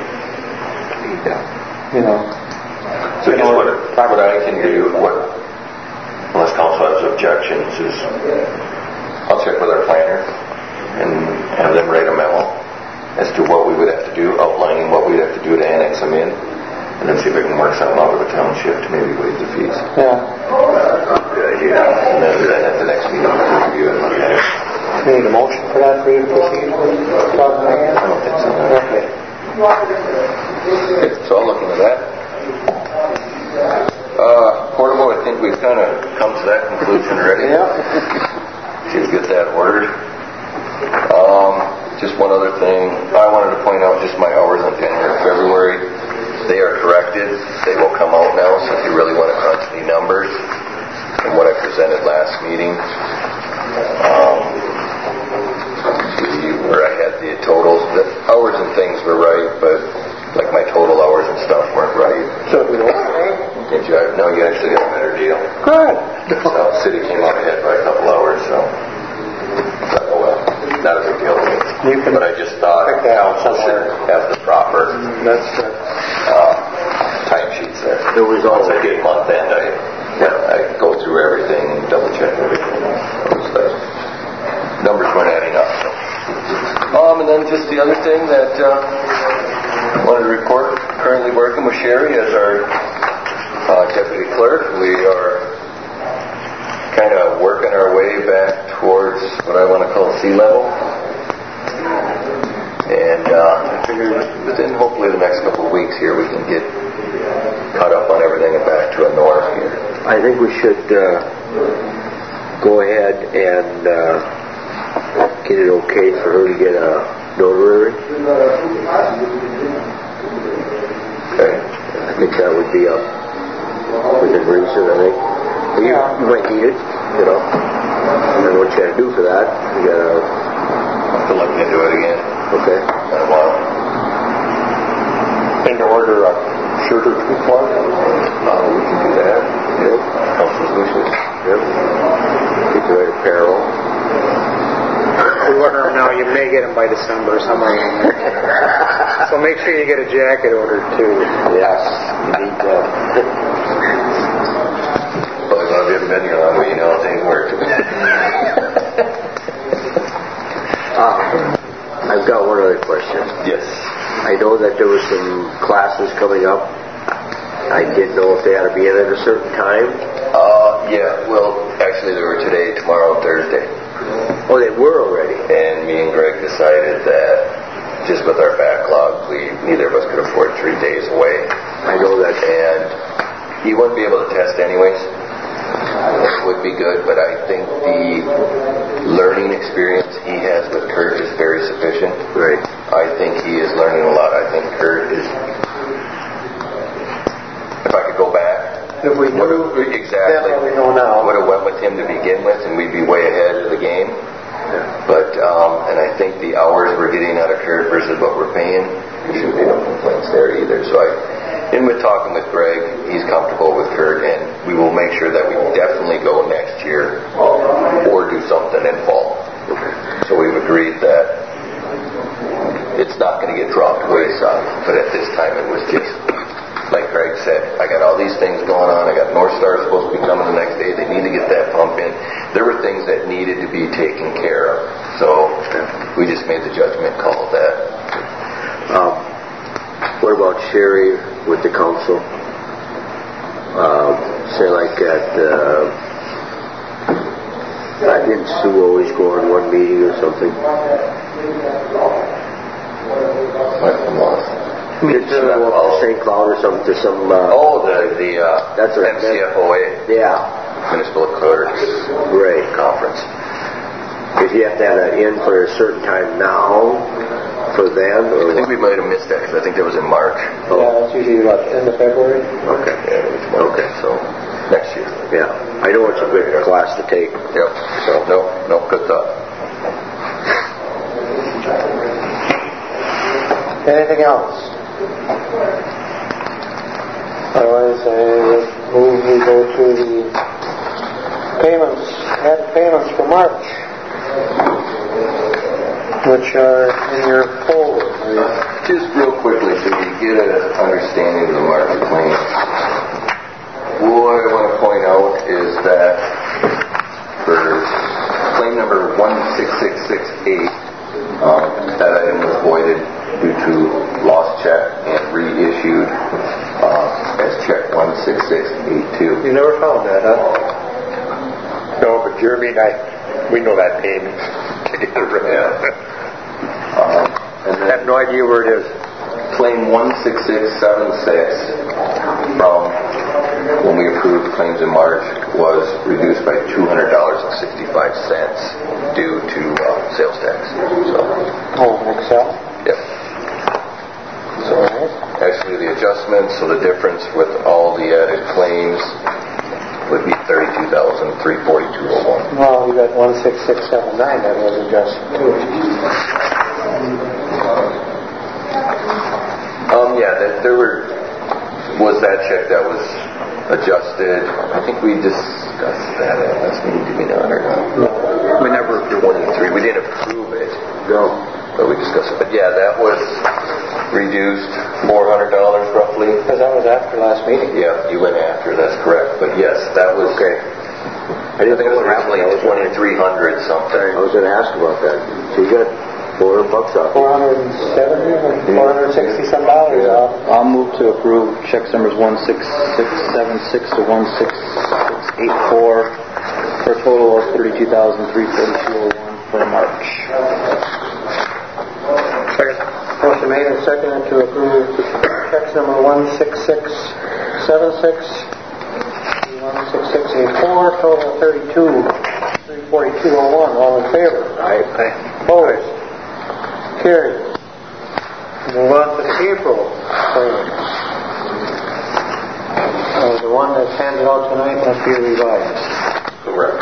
you know. So just what, what I can do, what, unless council has objections, is I'll check with our planner and have them write a memo as to what we would have to do, outlining what we'd have to do to annex them in, and then see if we can work something out with the township to maybe waive the fees. Yeah. Good idea. And then do that at the next meeting to review and look at it. We need a motion for that for you to proceed? I don't think so. Okay. Okay, so I'll look into that. Uh, portable, I think we've kind of come to that conclusion already. Yeah. To get that ordered. Um, just one other thing. I wanted to point out just my hours on January and February. They are corrected. They will come out now, so if you really want to crunch the numbers and what I presented last meeting, um, where I had the totals, the hours and things were right, but like my total hours and stuff weren't right. So we don't. Did you? No, you actually got a better deal. Good. So city came out ahead by a couple hours, so oh well, not a big deal to me. You can but I just thought pick that out council should somewhere. have the proper That's uh, uh, timesheets there. There was Once I always, get month end, I, I go through everything and double check everything. Those, uh, numbers weren't adding up. So. Um, and then just the other thing that uh, I wanted to report, currently working with Sherry as our uh, deputy clerk. We are kind of working our way back towards what I want to call sea level. And uh, I figure within hopefully the next couple of weeks here we can get caught up on everything and back to a norm here. I think we should uh, go ahead and uh, get it okay for her to get a notary. Okay. I think that would be up within reason, I think. You, you might need it, you know. And what you gotta do for that, you gotta... Have to look into it again. Okay. In a while. Think to order a shirt or two for it? Uh, we can do that. Yep. Council's wishes. Yep. Get the right apparel. We order them now, you may get them by December somewhere in there. So make sure you get a jacket ordered too. Yes, you need that. Well, if I've been here long, but you know it ain't work. uh, I've got one other question. Yes. I know that there were some classes coming up. I didn't know if they had to be in at a certain time. Uh, yeah, well, actually they were today, tomorrow, and Thursday. Oh, they were already? And me and Greg decided that just with our backlog, we neither of us could afford three days away. I know that. And he wouldn't be able to test anyways. It would be good, but I think the learning experience he has with Kurt is very sufficient. Right. I think he is learning a lot. I think Kurt is... If I could go back... if we knew exactly then what we know now. would have went with him to begin with, and we'd be way ahead of the game. Yeah. But, um, and I think the hours we're getting out of Kurt versus what we're paying, there shouldn't be no complaints there either. So I, in with talking with Greg, he's comfortable with Kurt, and we will make sure that we definitely go next year or do something in fall. So we've agreed that it's not going to get dropped way south, but at this time it was just, like Greg said, I got all these things going on. I got North Star supposed to be coming the next day. They need to get that pump in. There were things that needed to be taken care of. So we just made the judgment call that. Um, what about Sherry with the council? Uh, say like at, uh, I didn't Sue always go on one meeting or something? I'm lost. Did she go up to Saint Cloud or something to some... Uh, oh, the, the uh, that's M C F O A. Yeah. Municipal Clerks right. Conference. If you have to have it in for a certain time now for them? Or I think we might have missed that because I think that was in March. Oh. Yeah, that's usually about end of February. Okay. Yeah, it was March. Okay, so next year. Yeah. I know it's a good class to take. Yep. So, no, no, good thought. Anything else? Otherwise, I would move we go to the payments, added payments for March, which are in your folder. Just real quickly, so you get an understanding of the March claim. What I want to point out is that for claim number one six six six eight, um, that item was voided due to lost check and reissued uh, as check one six six eight two. You never found that, huh? No, but Jeremy and I, we know that payment together. Yeah. um, and I have no idea where it is. Claim one six six seven six from when we approved claims in March was reduced by two hundred dollars and sixty-five cents due to uh, sales tax. So, oh, Excel? Yep. So actually the adjustments, so the difference with all the added claims would be thirty-two thousand three hundred forty-two dollars and one cents. Well, you got one six six seven nine that was adjusted too. Um, yeah, that, there were, was that check that was adjusted. I think we discussed that at last meeting, did we not, or not? No. We never approved twenty-three. We didn't approve it. No. but we discussed it. But yeah, that was reduced four hundred dollars roughly. Because that was after last meeting. Yeah, you went after, that's correct. But yes, that was... Okay. I think it was originally twenty-three hundred something. I was going to ask about that. So you got four hundred bucks off. four hundred seventy or four hundred sixty some dollars off. I'll move to approve checks numbers one six six seven six to one six six eight four for a total of thirty-two thousand three hundred forty-two dollars and one for March. Second. Motion made and seconded to approve checks number one six six seven six one six six eight four, total thirty-two three hundred forty-two dollars and one. All in favor? Aye. Opposed? Carried. Move on to the April claims. Uh, the one that's handed out tonight must be revised. Correct.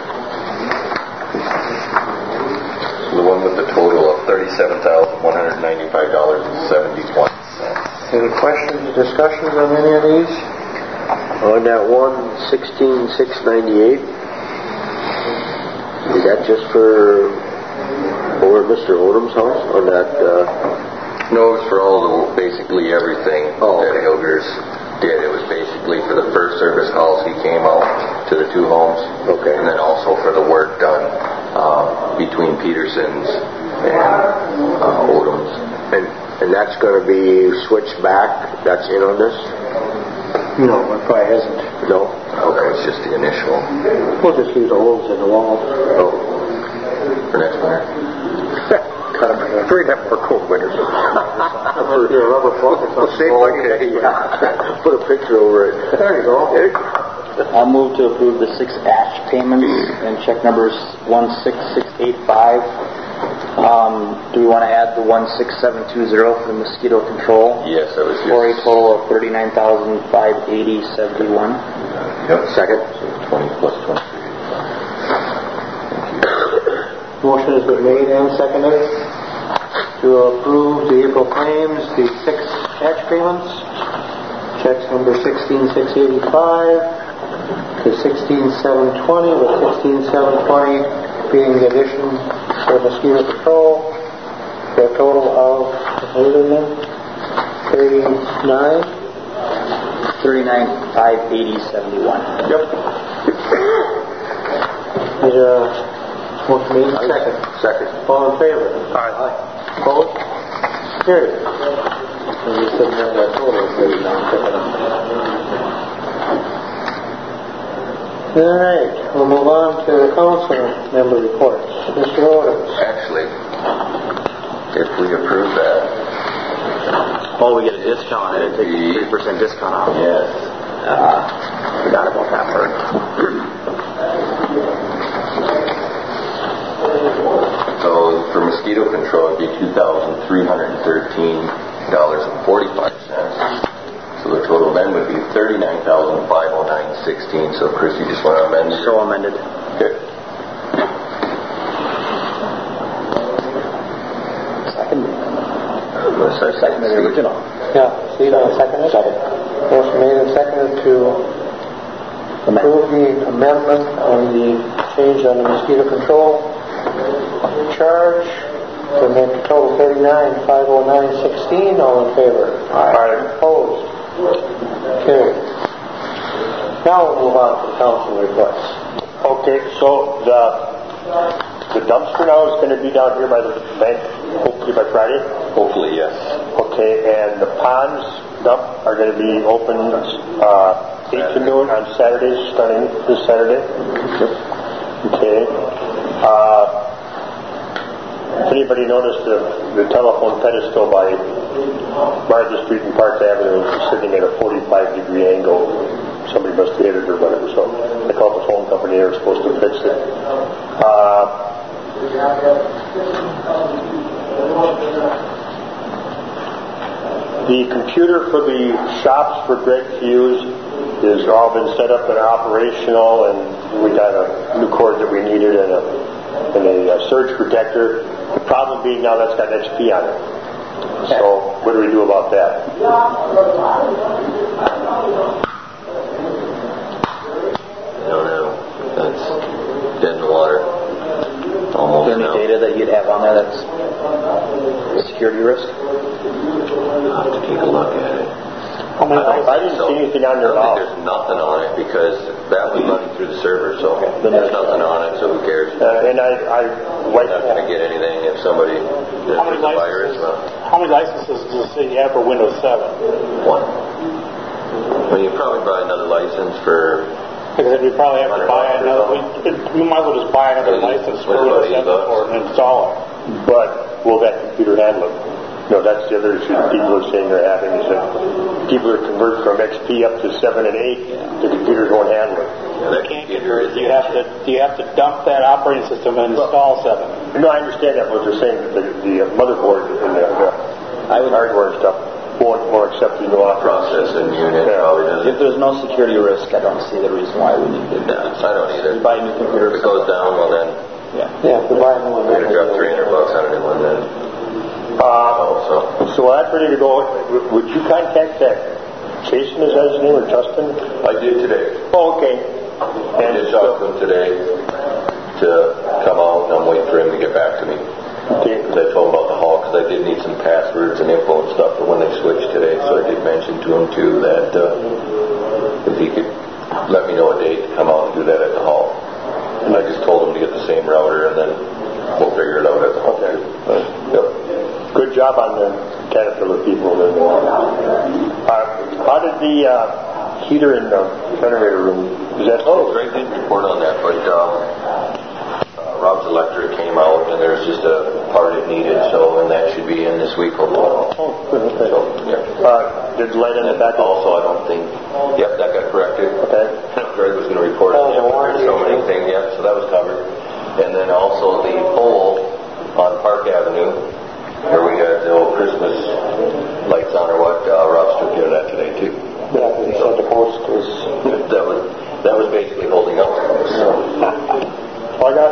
The one with the total of thirty-seven thousand one hundred ninety-five dollars and seventy-one cents. Any questions or discussions on any of these? On that one sixteen six ninety-eight, is that just for over Mister Odom's house on that? Uh... No, it was for all the basically everything oh, that okay. Hilgers did. It was basically for the first service calls he came out to the two homes, okay, and then also for the work done uh, between Peterson's and uh, Odom's. And and that's going to be switched back. That's in on this. No, it probably isn't. No? Okay, it's just the initial. We'll just leave the holes in the wall. Oh. For next winter? Cut them in. Bring that more cold winter. For your rubber plug or something. Okay, yeah. Put a picture over it. There you go. I'll move to approve the six ash payments and check numbers one six six eight five. Um, do we want to add the one six seven two zero for the mosquito control? Yes, that was for a just... total of thirty-nine thousand five hundred eighty dollars and seventy-one cents. Yep. Second. So twenty plus twenty-three. Motion has been made and seconded to approve the April claims, the six cash payments. Checks number sixteen six eighty-five to sixteen seven twenty, with sixteen seven twenty being the addition for mosquito control, for a total of thirty-nine thirty-nine thousand five hundred eighty dollars and seventy-one cents. Yep. Is a motion made and second. Second. All in favor? Aye. Opposed? Carried. And you couldn't have that total of thirty-nine. All right, we'll move on to the council member reports. Mister Otis. Actually, if we approve that... Oh, we get a discount on it. Take a three percent discount off. Yes. Uh, forgot about that part. So for mosquito control, it'd be two thousand three hundred thirteen dollars and forty-five cents. So the total then would be thirty-nine thousand five hundred nine dollars and sixteen cents. So Chris, you just want to amend it? So amended. Okay. Second. Second, Second to the original. Yeah, Steve, on second. Second. Motion made and seconded to approve the amendment on the change on the mosquito control charge to make the total thirty-nine thousand five hundred nine dollars and sixteen cents. All in favor? Aye. Opposed? Carried. Now we'll move on to the council reports. Okay, so the the dumpster now is going to be down here by the bank, hopefully by Friday. Hopefully, yes. Okay, and the ponds dump are going to be open uh, eight to noon on Saturdays, starting this Saturday. Okay. Uh, if anybody noticed the, the telephone pedestal by Martha Street and Park Avenue is sitting at a forty-five degree angle. Somebody must have hit it or whatever, so I called the phone company. They were supposed to fix it. Uh, the computer for the shops for Greg to use has all been set up and operational, and we got a new cord that we needed and a, and a surge protector. The problem being now that's got X P on it. So what do we do about that? I don't know. That's dead in the water. Almost. Is there any now. data that you'd have on there that's anything on I their don't think house. there's nothing on it because that was running through the server, so there's nothing on it, so who cares? Uh, and I, I We're not going to get anything if somebody, if How many there's a virus. licenses? Well, How many licenses does the city have for Windows seven? one. Well, you probably buy another license for. Because we probably have to buy another. We, we might as well just buy another Maybe license with for Windows about eight seven bucks. for and install it. But will that computer handle it? No, that's the other issue people are saying they're having is that people are converting from X P up to seven and eight. The computers won't handle it. Yeah, that You can't computer convert. is You have to. You have to dump that operating system and install seven. No, I understand that. What they're saying that the, the motherboard and the, the I would, hardware and stuff won't, won't accept the new process and unit Yeah. probably doesn't. if there's no security risk, I don't see the reason why we need to. No, I don't either. You buy a new computer. If it goes down, well then Yeah. Yeah, if we buy a new one, we're then going to drop we'll three hundred bucks on a new one then. Uh, Also, so when I'm ready to go, w- would you contact that Jason, is that his name, or Justin? I did today. Oh, okay. I And did talk to him today to come out, and I'm waiting for him to get back to me. okay. Because I told him about the hall, because I did need some passwords and info and stuff for when they switched today. So I did mention to him too that uh, if he could let me know a date to come out and do that at the hall. And I just told him to get the same router, and then we'll figure it out at the hall. Okay. Yep. Good job on the Caterpillar people. Then. Uh, how did the uh, heater in the generator room? Is that Oh, Greg didn't report on that, but um, uh, Rob's Electric came out, and there's just a part it needed, so and that should be in this week hopefully. Oh, good. Okay. So, yeah. Uh, did the light on the back? Also, I don't think. Yep, that got corrected. Okay. Greg was going to report on that, but there's so many things. Yep, so that was covered. And then also the pole on Park Avenue, where we had the old Christmas lights on or what. Uh, Rob took care of that today too. Yeah, because he said the post was. That was that was basically holding up. So. All I got.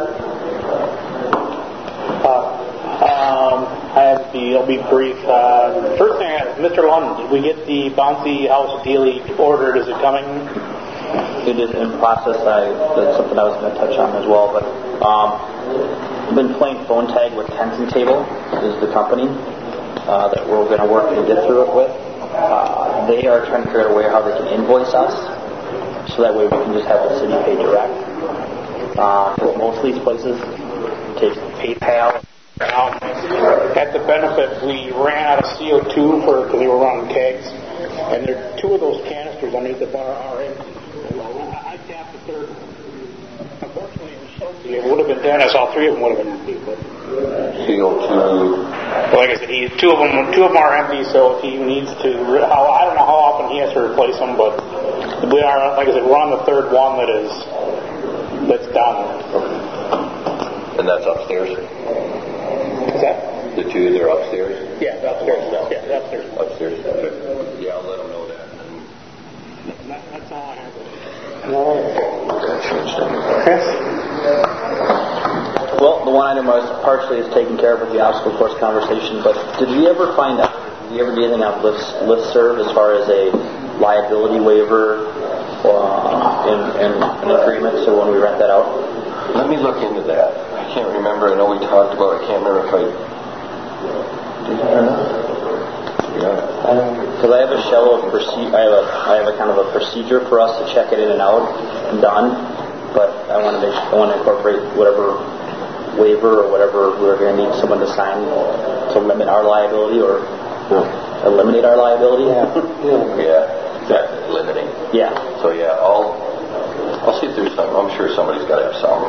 Um, I have to be. I'll be brief. Uh, first thing, I have, Mister Lund, did we get the bouncy house dealie ordered? Is it coming? It is in process. I, that's something I was going to touch on as well. But um, I've been playing phone tag with Tenson Table, is the company uh, that we're going to work and get through it with. Uh, they are trying to figure out a way how they can invoice us, so that way we can just have the city pay direct. Because uh, most of these places take PayPal. Um, at the benefit, we ran out of C O two for because we were running kegs, and there two of those canisters underneath the bar are empty. I, I tapped the third one. Unfortunately, it was Schultz. It would have been Dennis. All three of them would have been empty. But C O two. Well, like I said, he two of them two of them are empty. So if he needs to, how I don't know how often he has to replace them, but we are, like I said, we're on the third one that is that's done. And that's upstairs. Is that? The two that are upstairs. Yeah, the upstairs. Yeah, the upstairs. Upstairs. Okay. Yeah, I'll let them know that. That, that's all I have. That changed anything. Chris? Well, the one item was partially is taken care of with the obstacle course conversation, but did you ever find out, did you ever get anything on list, listserv as far as a liability waiver uh, in, in an agreement, so when we rent that out? Let me look into that. I can't remember. I know we talked about it. I can't remember if I did or not. Yeah. Because I have a shell of proce- I have a I have a kind of a procedure for us to check it in and out and done, but I want to make I want to incorporate whatever waiver or whatever we're going to need someone to sign to limit our liability or yeah. eliminate our liability. Yeah. Yeah. Yeah. Exactly. Limiting. Yeah. So yeah, I'll I'll see if there's some. I'm sure somebody's got to have some.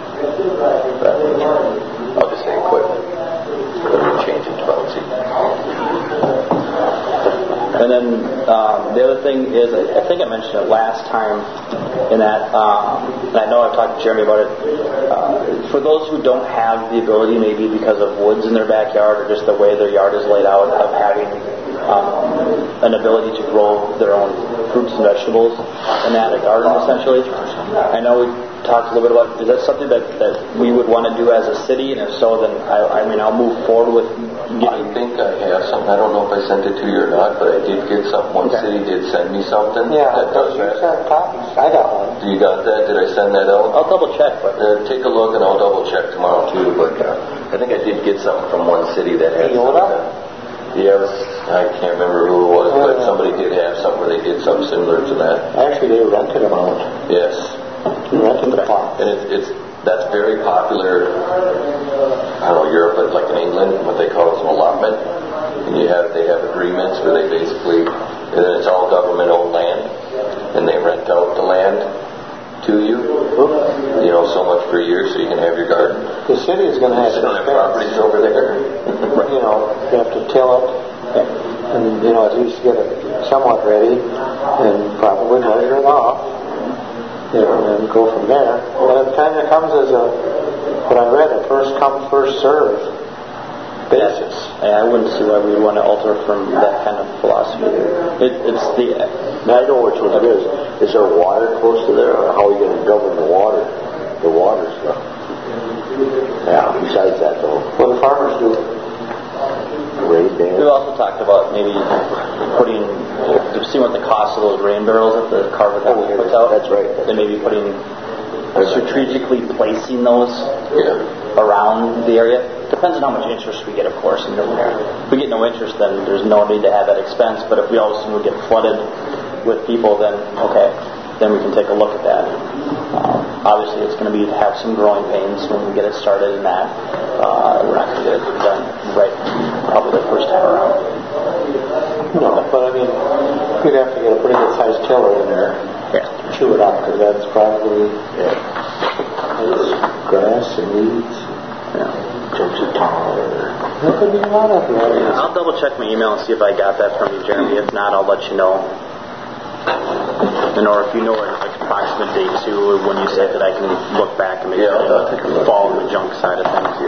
I'll just say equipment. We'll change it to bouncy. And then um, the other thing is, I, I think I mentioned it last time in that, um, and I know I've talked to Jeremy about it, uh, for those who don't have the ability, maybe because of woods in their backyard or just the way their yard is laid out, of having um, an ability to grow their own fruits and vegetables in that, a garden essentially. I know we talked a little bit about, is that something that, that we would want to do as a city, and if so, then I, I mean, I'll move forward with I think I have something. I don't know if I sent it to you or not, but I did get something. One okay. city did send me something. Yeah, that does you that. sent copies. I got one. Do you got that? Did I send that out? I'll double check, but Uh, take a look, and I'll double check tomorrow too. But uh, I think I did get something from one city that had Leota? something. Yes, I can't remember who it was, but somebody did have something where they did something similar to that. Actually, they rented them out. Yes. They rented the farm. And it, it's that's very popular. I don't know Europe, but like in England, what they call is an allotment. And you have they have agreements where they basically, and then it's all government-owned land, and they rent out the land to you. You know, so much per year, so you can have your garden. The city is going to have some properties over there. You know, you have to till it, and you know, at least get it somewhat ready, and probably measure it off, you know, and then go from there. And it kind of comes as a, what I read, a first come, first serve basis. Yeah, I wouldn't see why we would want to alter from that kind of philosophy. It, it's the. I know which one it is. Is there water close to there, or how are you going to govern the water, the water stuff? Yeah. Besides that, though, what do farmers do? Raise dams. We also talked about maybe putting, seeing what the cost of those rain barrels that the Carver Company puts out. That's right. And maybe putting, strategically placing those yeah. around the area. Depends on how much interest we get, of course, in the area. If we get no interest, then there's no need to have that expense. But if we all of a sudden would get flooded with people, then okay, then we can take a look at that. Um, obviously, it's going to be have some growing pains when we get it started in that. Uh, we're not going to get it done right probably the first time around. No, but I mean, we'd have to get a pretty good sized tiller in there yeah. to chew it up, because that's probably yeah, it's grass and weeds. Yeah. Chunks of tar. There could be a lot of varieties. I'll double check my email and see if I got that from you, Jeremy. If not, I'll let you know. And or if you know an approximate date too, when you said that, I can look back and maybe yeah, uh, fall on the junk side of things.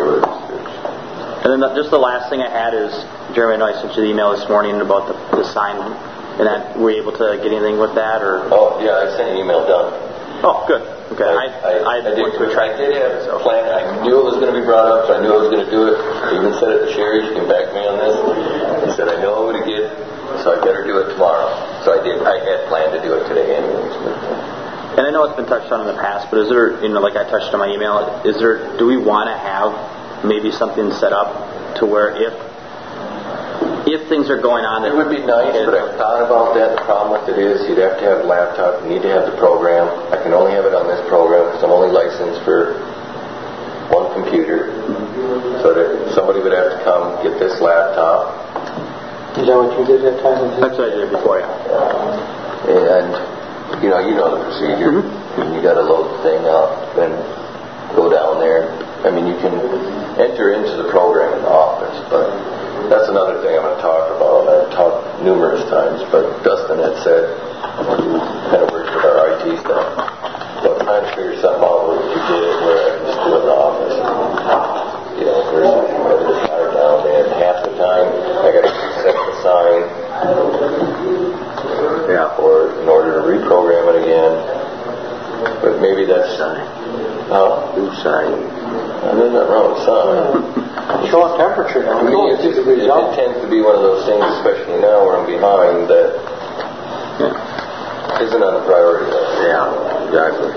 And then the, just the last thing I had is, Jeremy, I know I sent you the email this morning about the, the sign, and that were you able to get anything with that, or? Oh yeah, I sent an email done. Oh, good. Okay, I I, I, I, I did, went to a try. I did have a plan. I knew it was going to be brought up, so I knew I was going to do it. I even said it to Sherry. She can back me on this. I said I know I'm going to get, so I better do it tomorrow. So I did. I had planned to do it today anyways. And I know it's been touched on in the past, but is there, you know, like I touched on my email, is there? Do we want to have maybe something set up to where if if things are going on, it would be nice, but I've thought about that. The problem with it is you'd have to have a laptop. You need to have the program. I can only have it on this program because I'm only licensed for one computer. So that somebody would have to come get this laptop. Is that what you did that time? That's what I did before, yeah. And you know, you know the procedure. Mm-hmm. You got to load the thing up and go down there. I mean, you can enter into the program in the office, but that's another thing I'm going to talk about. I've talked numerous times, but Dustin had said he kind of works with our I T stuff. But I'm trying to figure something out where you did it, where I can just do it in the office. You know, versus whether it's hard down there. And half the time, I got to reset the sign. Yeah. Or in order to reprogram it again. But maybe that's sign. Huh? New sign. And there's nothing wrong with sign. Showing temperature now. To me, it, it, it tends to be one of those things, especially now where I'm behind, that yeah. isn't on the priority list. Yeah, exactly.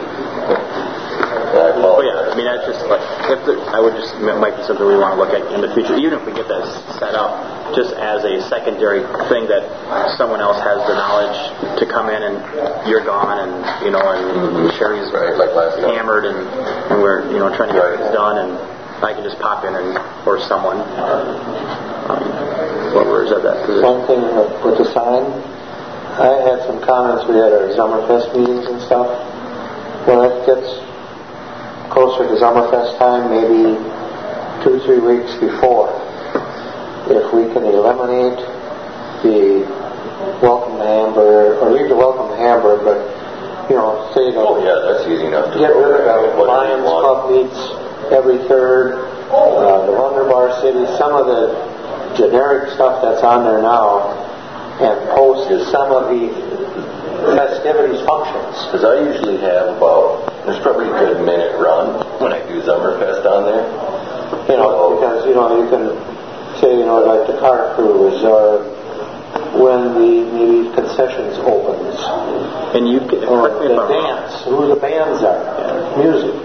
Oh yeah, I mean that's just like if the, I would just it might be something we want to look at in the future, even if we get that set up just as a secondary thing that someone else has the knowledge to come in and you're gone and you know and mm-hmm. Sherry's right, like last hammered and, and we're you know trying to get right. things done and I can just pop in and or someone um, whoever is at that position. One thing with the sign, I had some comments. We had our Summerfest meetings and stuff. When it gets closer to Summerfest time, maybe two, three weeks before, if we can eliminate the welcome to Hamburg, or leave the welcome to Hamburg, but, you know, say that. Oh, yeah, that's easy enough to get rid of the Lions Club meets every third, uh, the Wunderbar City, some of the generic stuff that's on there now, and post some of the festivities functions. Because I usually have about, there's probably a good minute run when I do Summerfest on there. You know, so, because, you know, you can say, you know, like the car cruise, or when the maybe concessions opens. And you can, or the dance, who the bands are, yeah. music,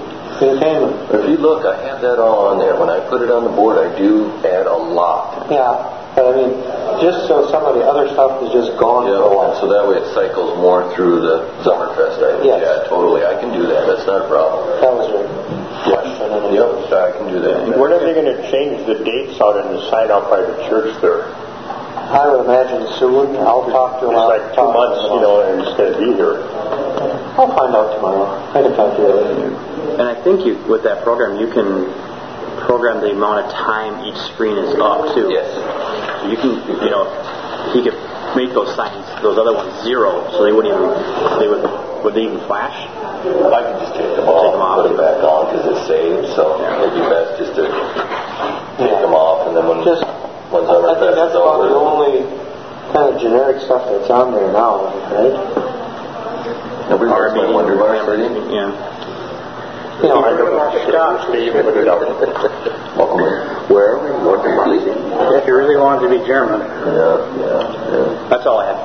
entertainment. If you look, I have that all on there. When I put it on the board, I do add a lot. Yeah. But I mean, just so some of the other stuff is just gone Yeah, for a while. so that way it cycles more through the Summerfest items. Yes. Yeah, totally. I can do that. That's not a problem. That was your question. and it Yep, was- I can do that. When are they going to change the dates out in the sign out by the church there? I would imagine soon. I'll talk to him. It's I'll like two talk to months, him you know, and it's going to be here. I'll find out tomorrow. I can talk to you later. And I think you, with that program, you can program the amount of time each screen is up too. Yes. So you can, you know, he could make those signs, those other ones zero, so they wouldn't even, they would, would they even flash? I can just take them off, Take them off. put them back on because it's saved, so it'd be best just to take them off and then when Just, when I think Summerfest that's is about the over. only kind of generic stuff that's on there now, right? Nobody Our wants my meeting, Wonder Bar member, City? yeah. You know, I don't want to stop. Welcome in. Where? What the money? If you really wanted to be German. Yeah, yeah, yeah. That's all I have.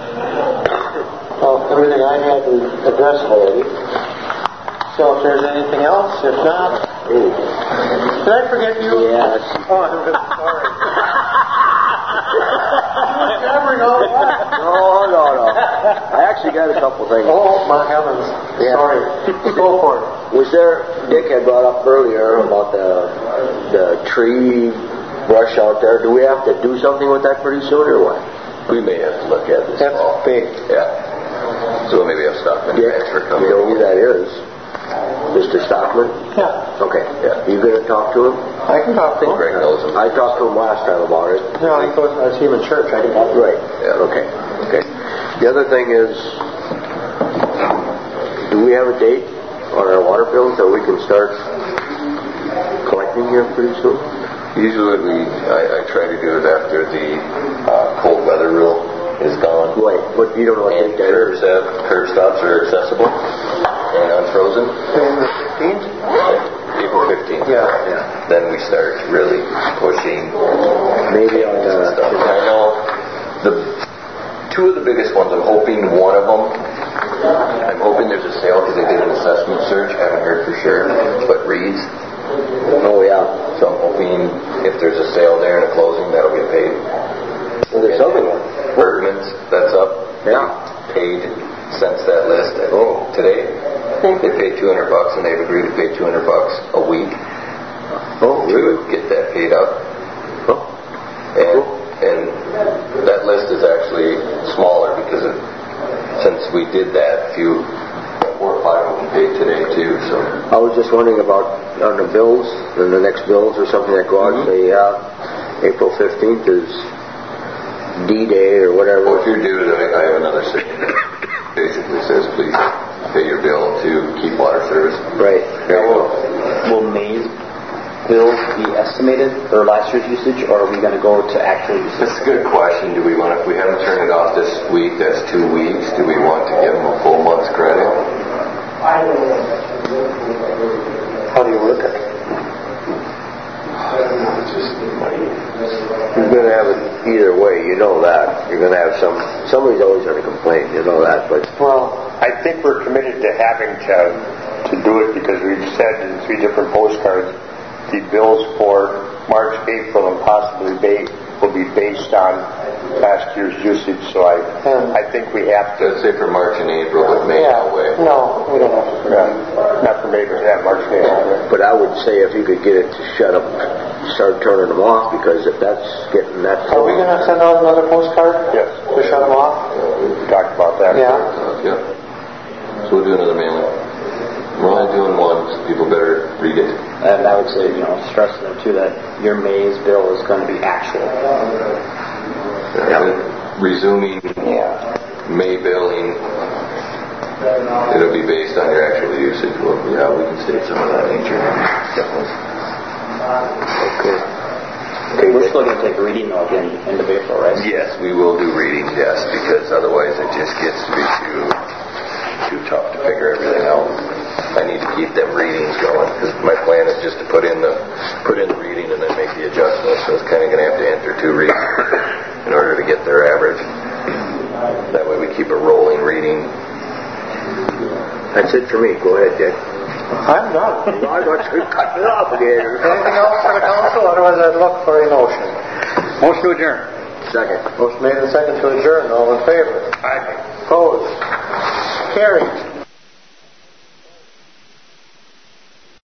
Well, everything I had we addressed already. So if there's anything else, if not, did I forget you? Yes. Oh, I'm sorry. Remembering all that. No, no, no. I actually got a couple things. Oh my heavens! Yeah. Sorry. Go for it. Was there, Dick had brought up earlier about the the tree brush out there. Do we have to do something with that pretty soon or what? We may have to look at this That's fall. big. Yeah. So maybe have Stockman Yeah. transfer You coming. know who that is? Mister Stockman? Yeah. Okay. Yeah. You gonna talk to him? I can talk to him. Greg knows him. I talked to him last time about it. No, he goes. I see him in church. I can talk to him. Right. Yeah. Okay. Okay. The other thing is, do we have a date on our water bills that we can start collecting here pretty soon? Usually we, I, I try to do it after the uh, cold weather rule is gone. Right. But you don't know what And date that curbs is. have, curb stops are accessible and unfrozen. And the fifteenth? April fifteenth. Yeah. Yeah. Then we start really pushing Maybe on and stuff. the. I know the two of the biggest ones, I'm hoping one of them, I'm hoping there's a sale because they did an assessment search, haven't heard for sure, but Reed's. Oh yeah. So I'm hoping if there's a sale there and a closing, that'll get paid. Well, there's other one. Bergman's, that's up. Yeah. Paid since that list. I think today they paid two hundred bucks, and they've agreed to pay two hundred bucks a week Oh, really? to get that paid up. Oh. And and that list is actually smaller because of, since we did that, few four or five of them paid today too. So I was just wondering about on the bills, and the next bills or something that go out. Mm-hmm. Say uh, April fifteenth is D-Day or whatever. well, if you're due, I I have another statement that basically says please pay your bill to keep water service. Right. There you go. Will May's bills be estimated for last year's usage, or are we going to go to actual usage? That's a good question. Do we want, if we haven't turned it off this week, that's two weeks, do we want to give them a full month's credit? How do you work it? You're going to have it either way. You know that. You're going to have some. Somebody's always going to complain. You know that. But Well, I think we're committed to having to to do it because we've said in three different postcards the bills for March, April, and possibly May will be based on last year's usage. So I Hmm. I think we have to. Let's say for March and April, with May yeah. away. No, we don't have to. Uh, not for May, but yeah, March, May. but I would say if you could get it to shut up, start turning them off, because if that's getting that. Are we going to send out another postcard? Yes. To shut them off? We talked about that. Yeah. Uh, yeah. So we'll do another mailing. We're only doing one, so people better read it. And I would say, you know, stress to them too that your May's bill is going to be actual. Yeah. Resuming Yeah. May billing, it'll be based on your actual usage. Well, yeah, we can state some of that nature. Definitely. Okay. Okay, we're still going to take a reading though at the end, end of April, right? Yes, we will do readings, yes, because otherwise it just gets to be too too tough to figure everything out. I need to keep them readings going because my plan is just to put in the put in the reading and then make the adjustments. So it's kind of going to have to enter two readings in order to get their average. That way we keep a rolling reading. That's it for me. Go ahead, Dick. I'm done. I got to cut it off again. Anything else for the council? Otherwise, I'd look for a motion. Motion to adjourn. Second. Motion made and second to adjourn. All in favor? Aye. Opposed? Carried.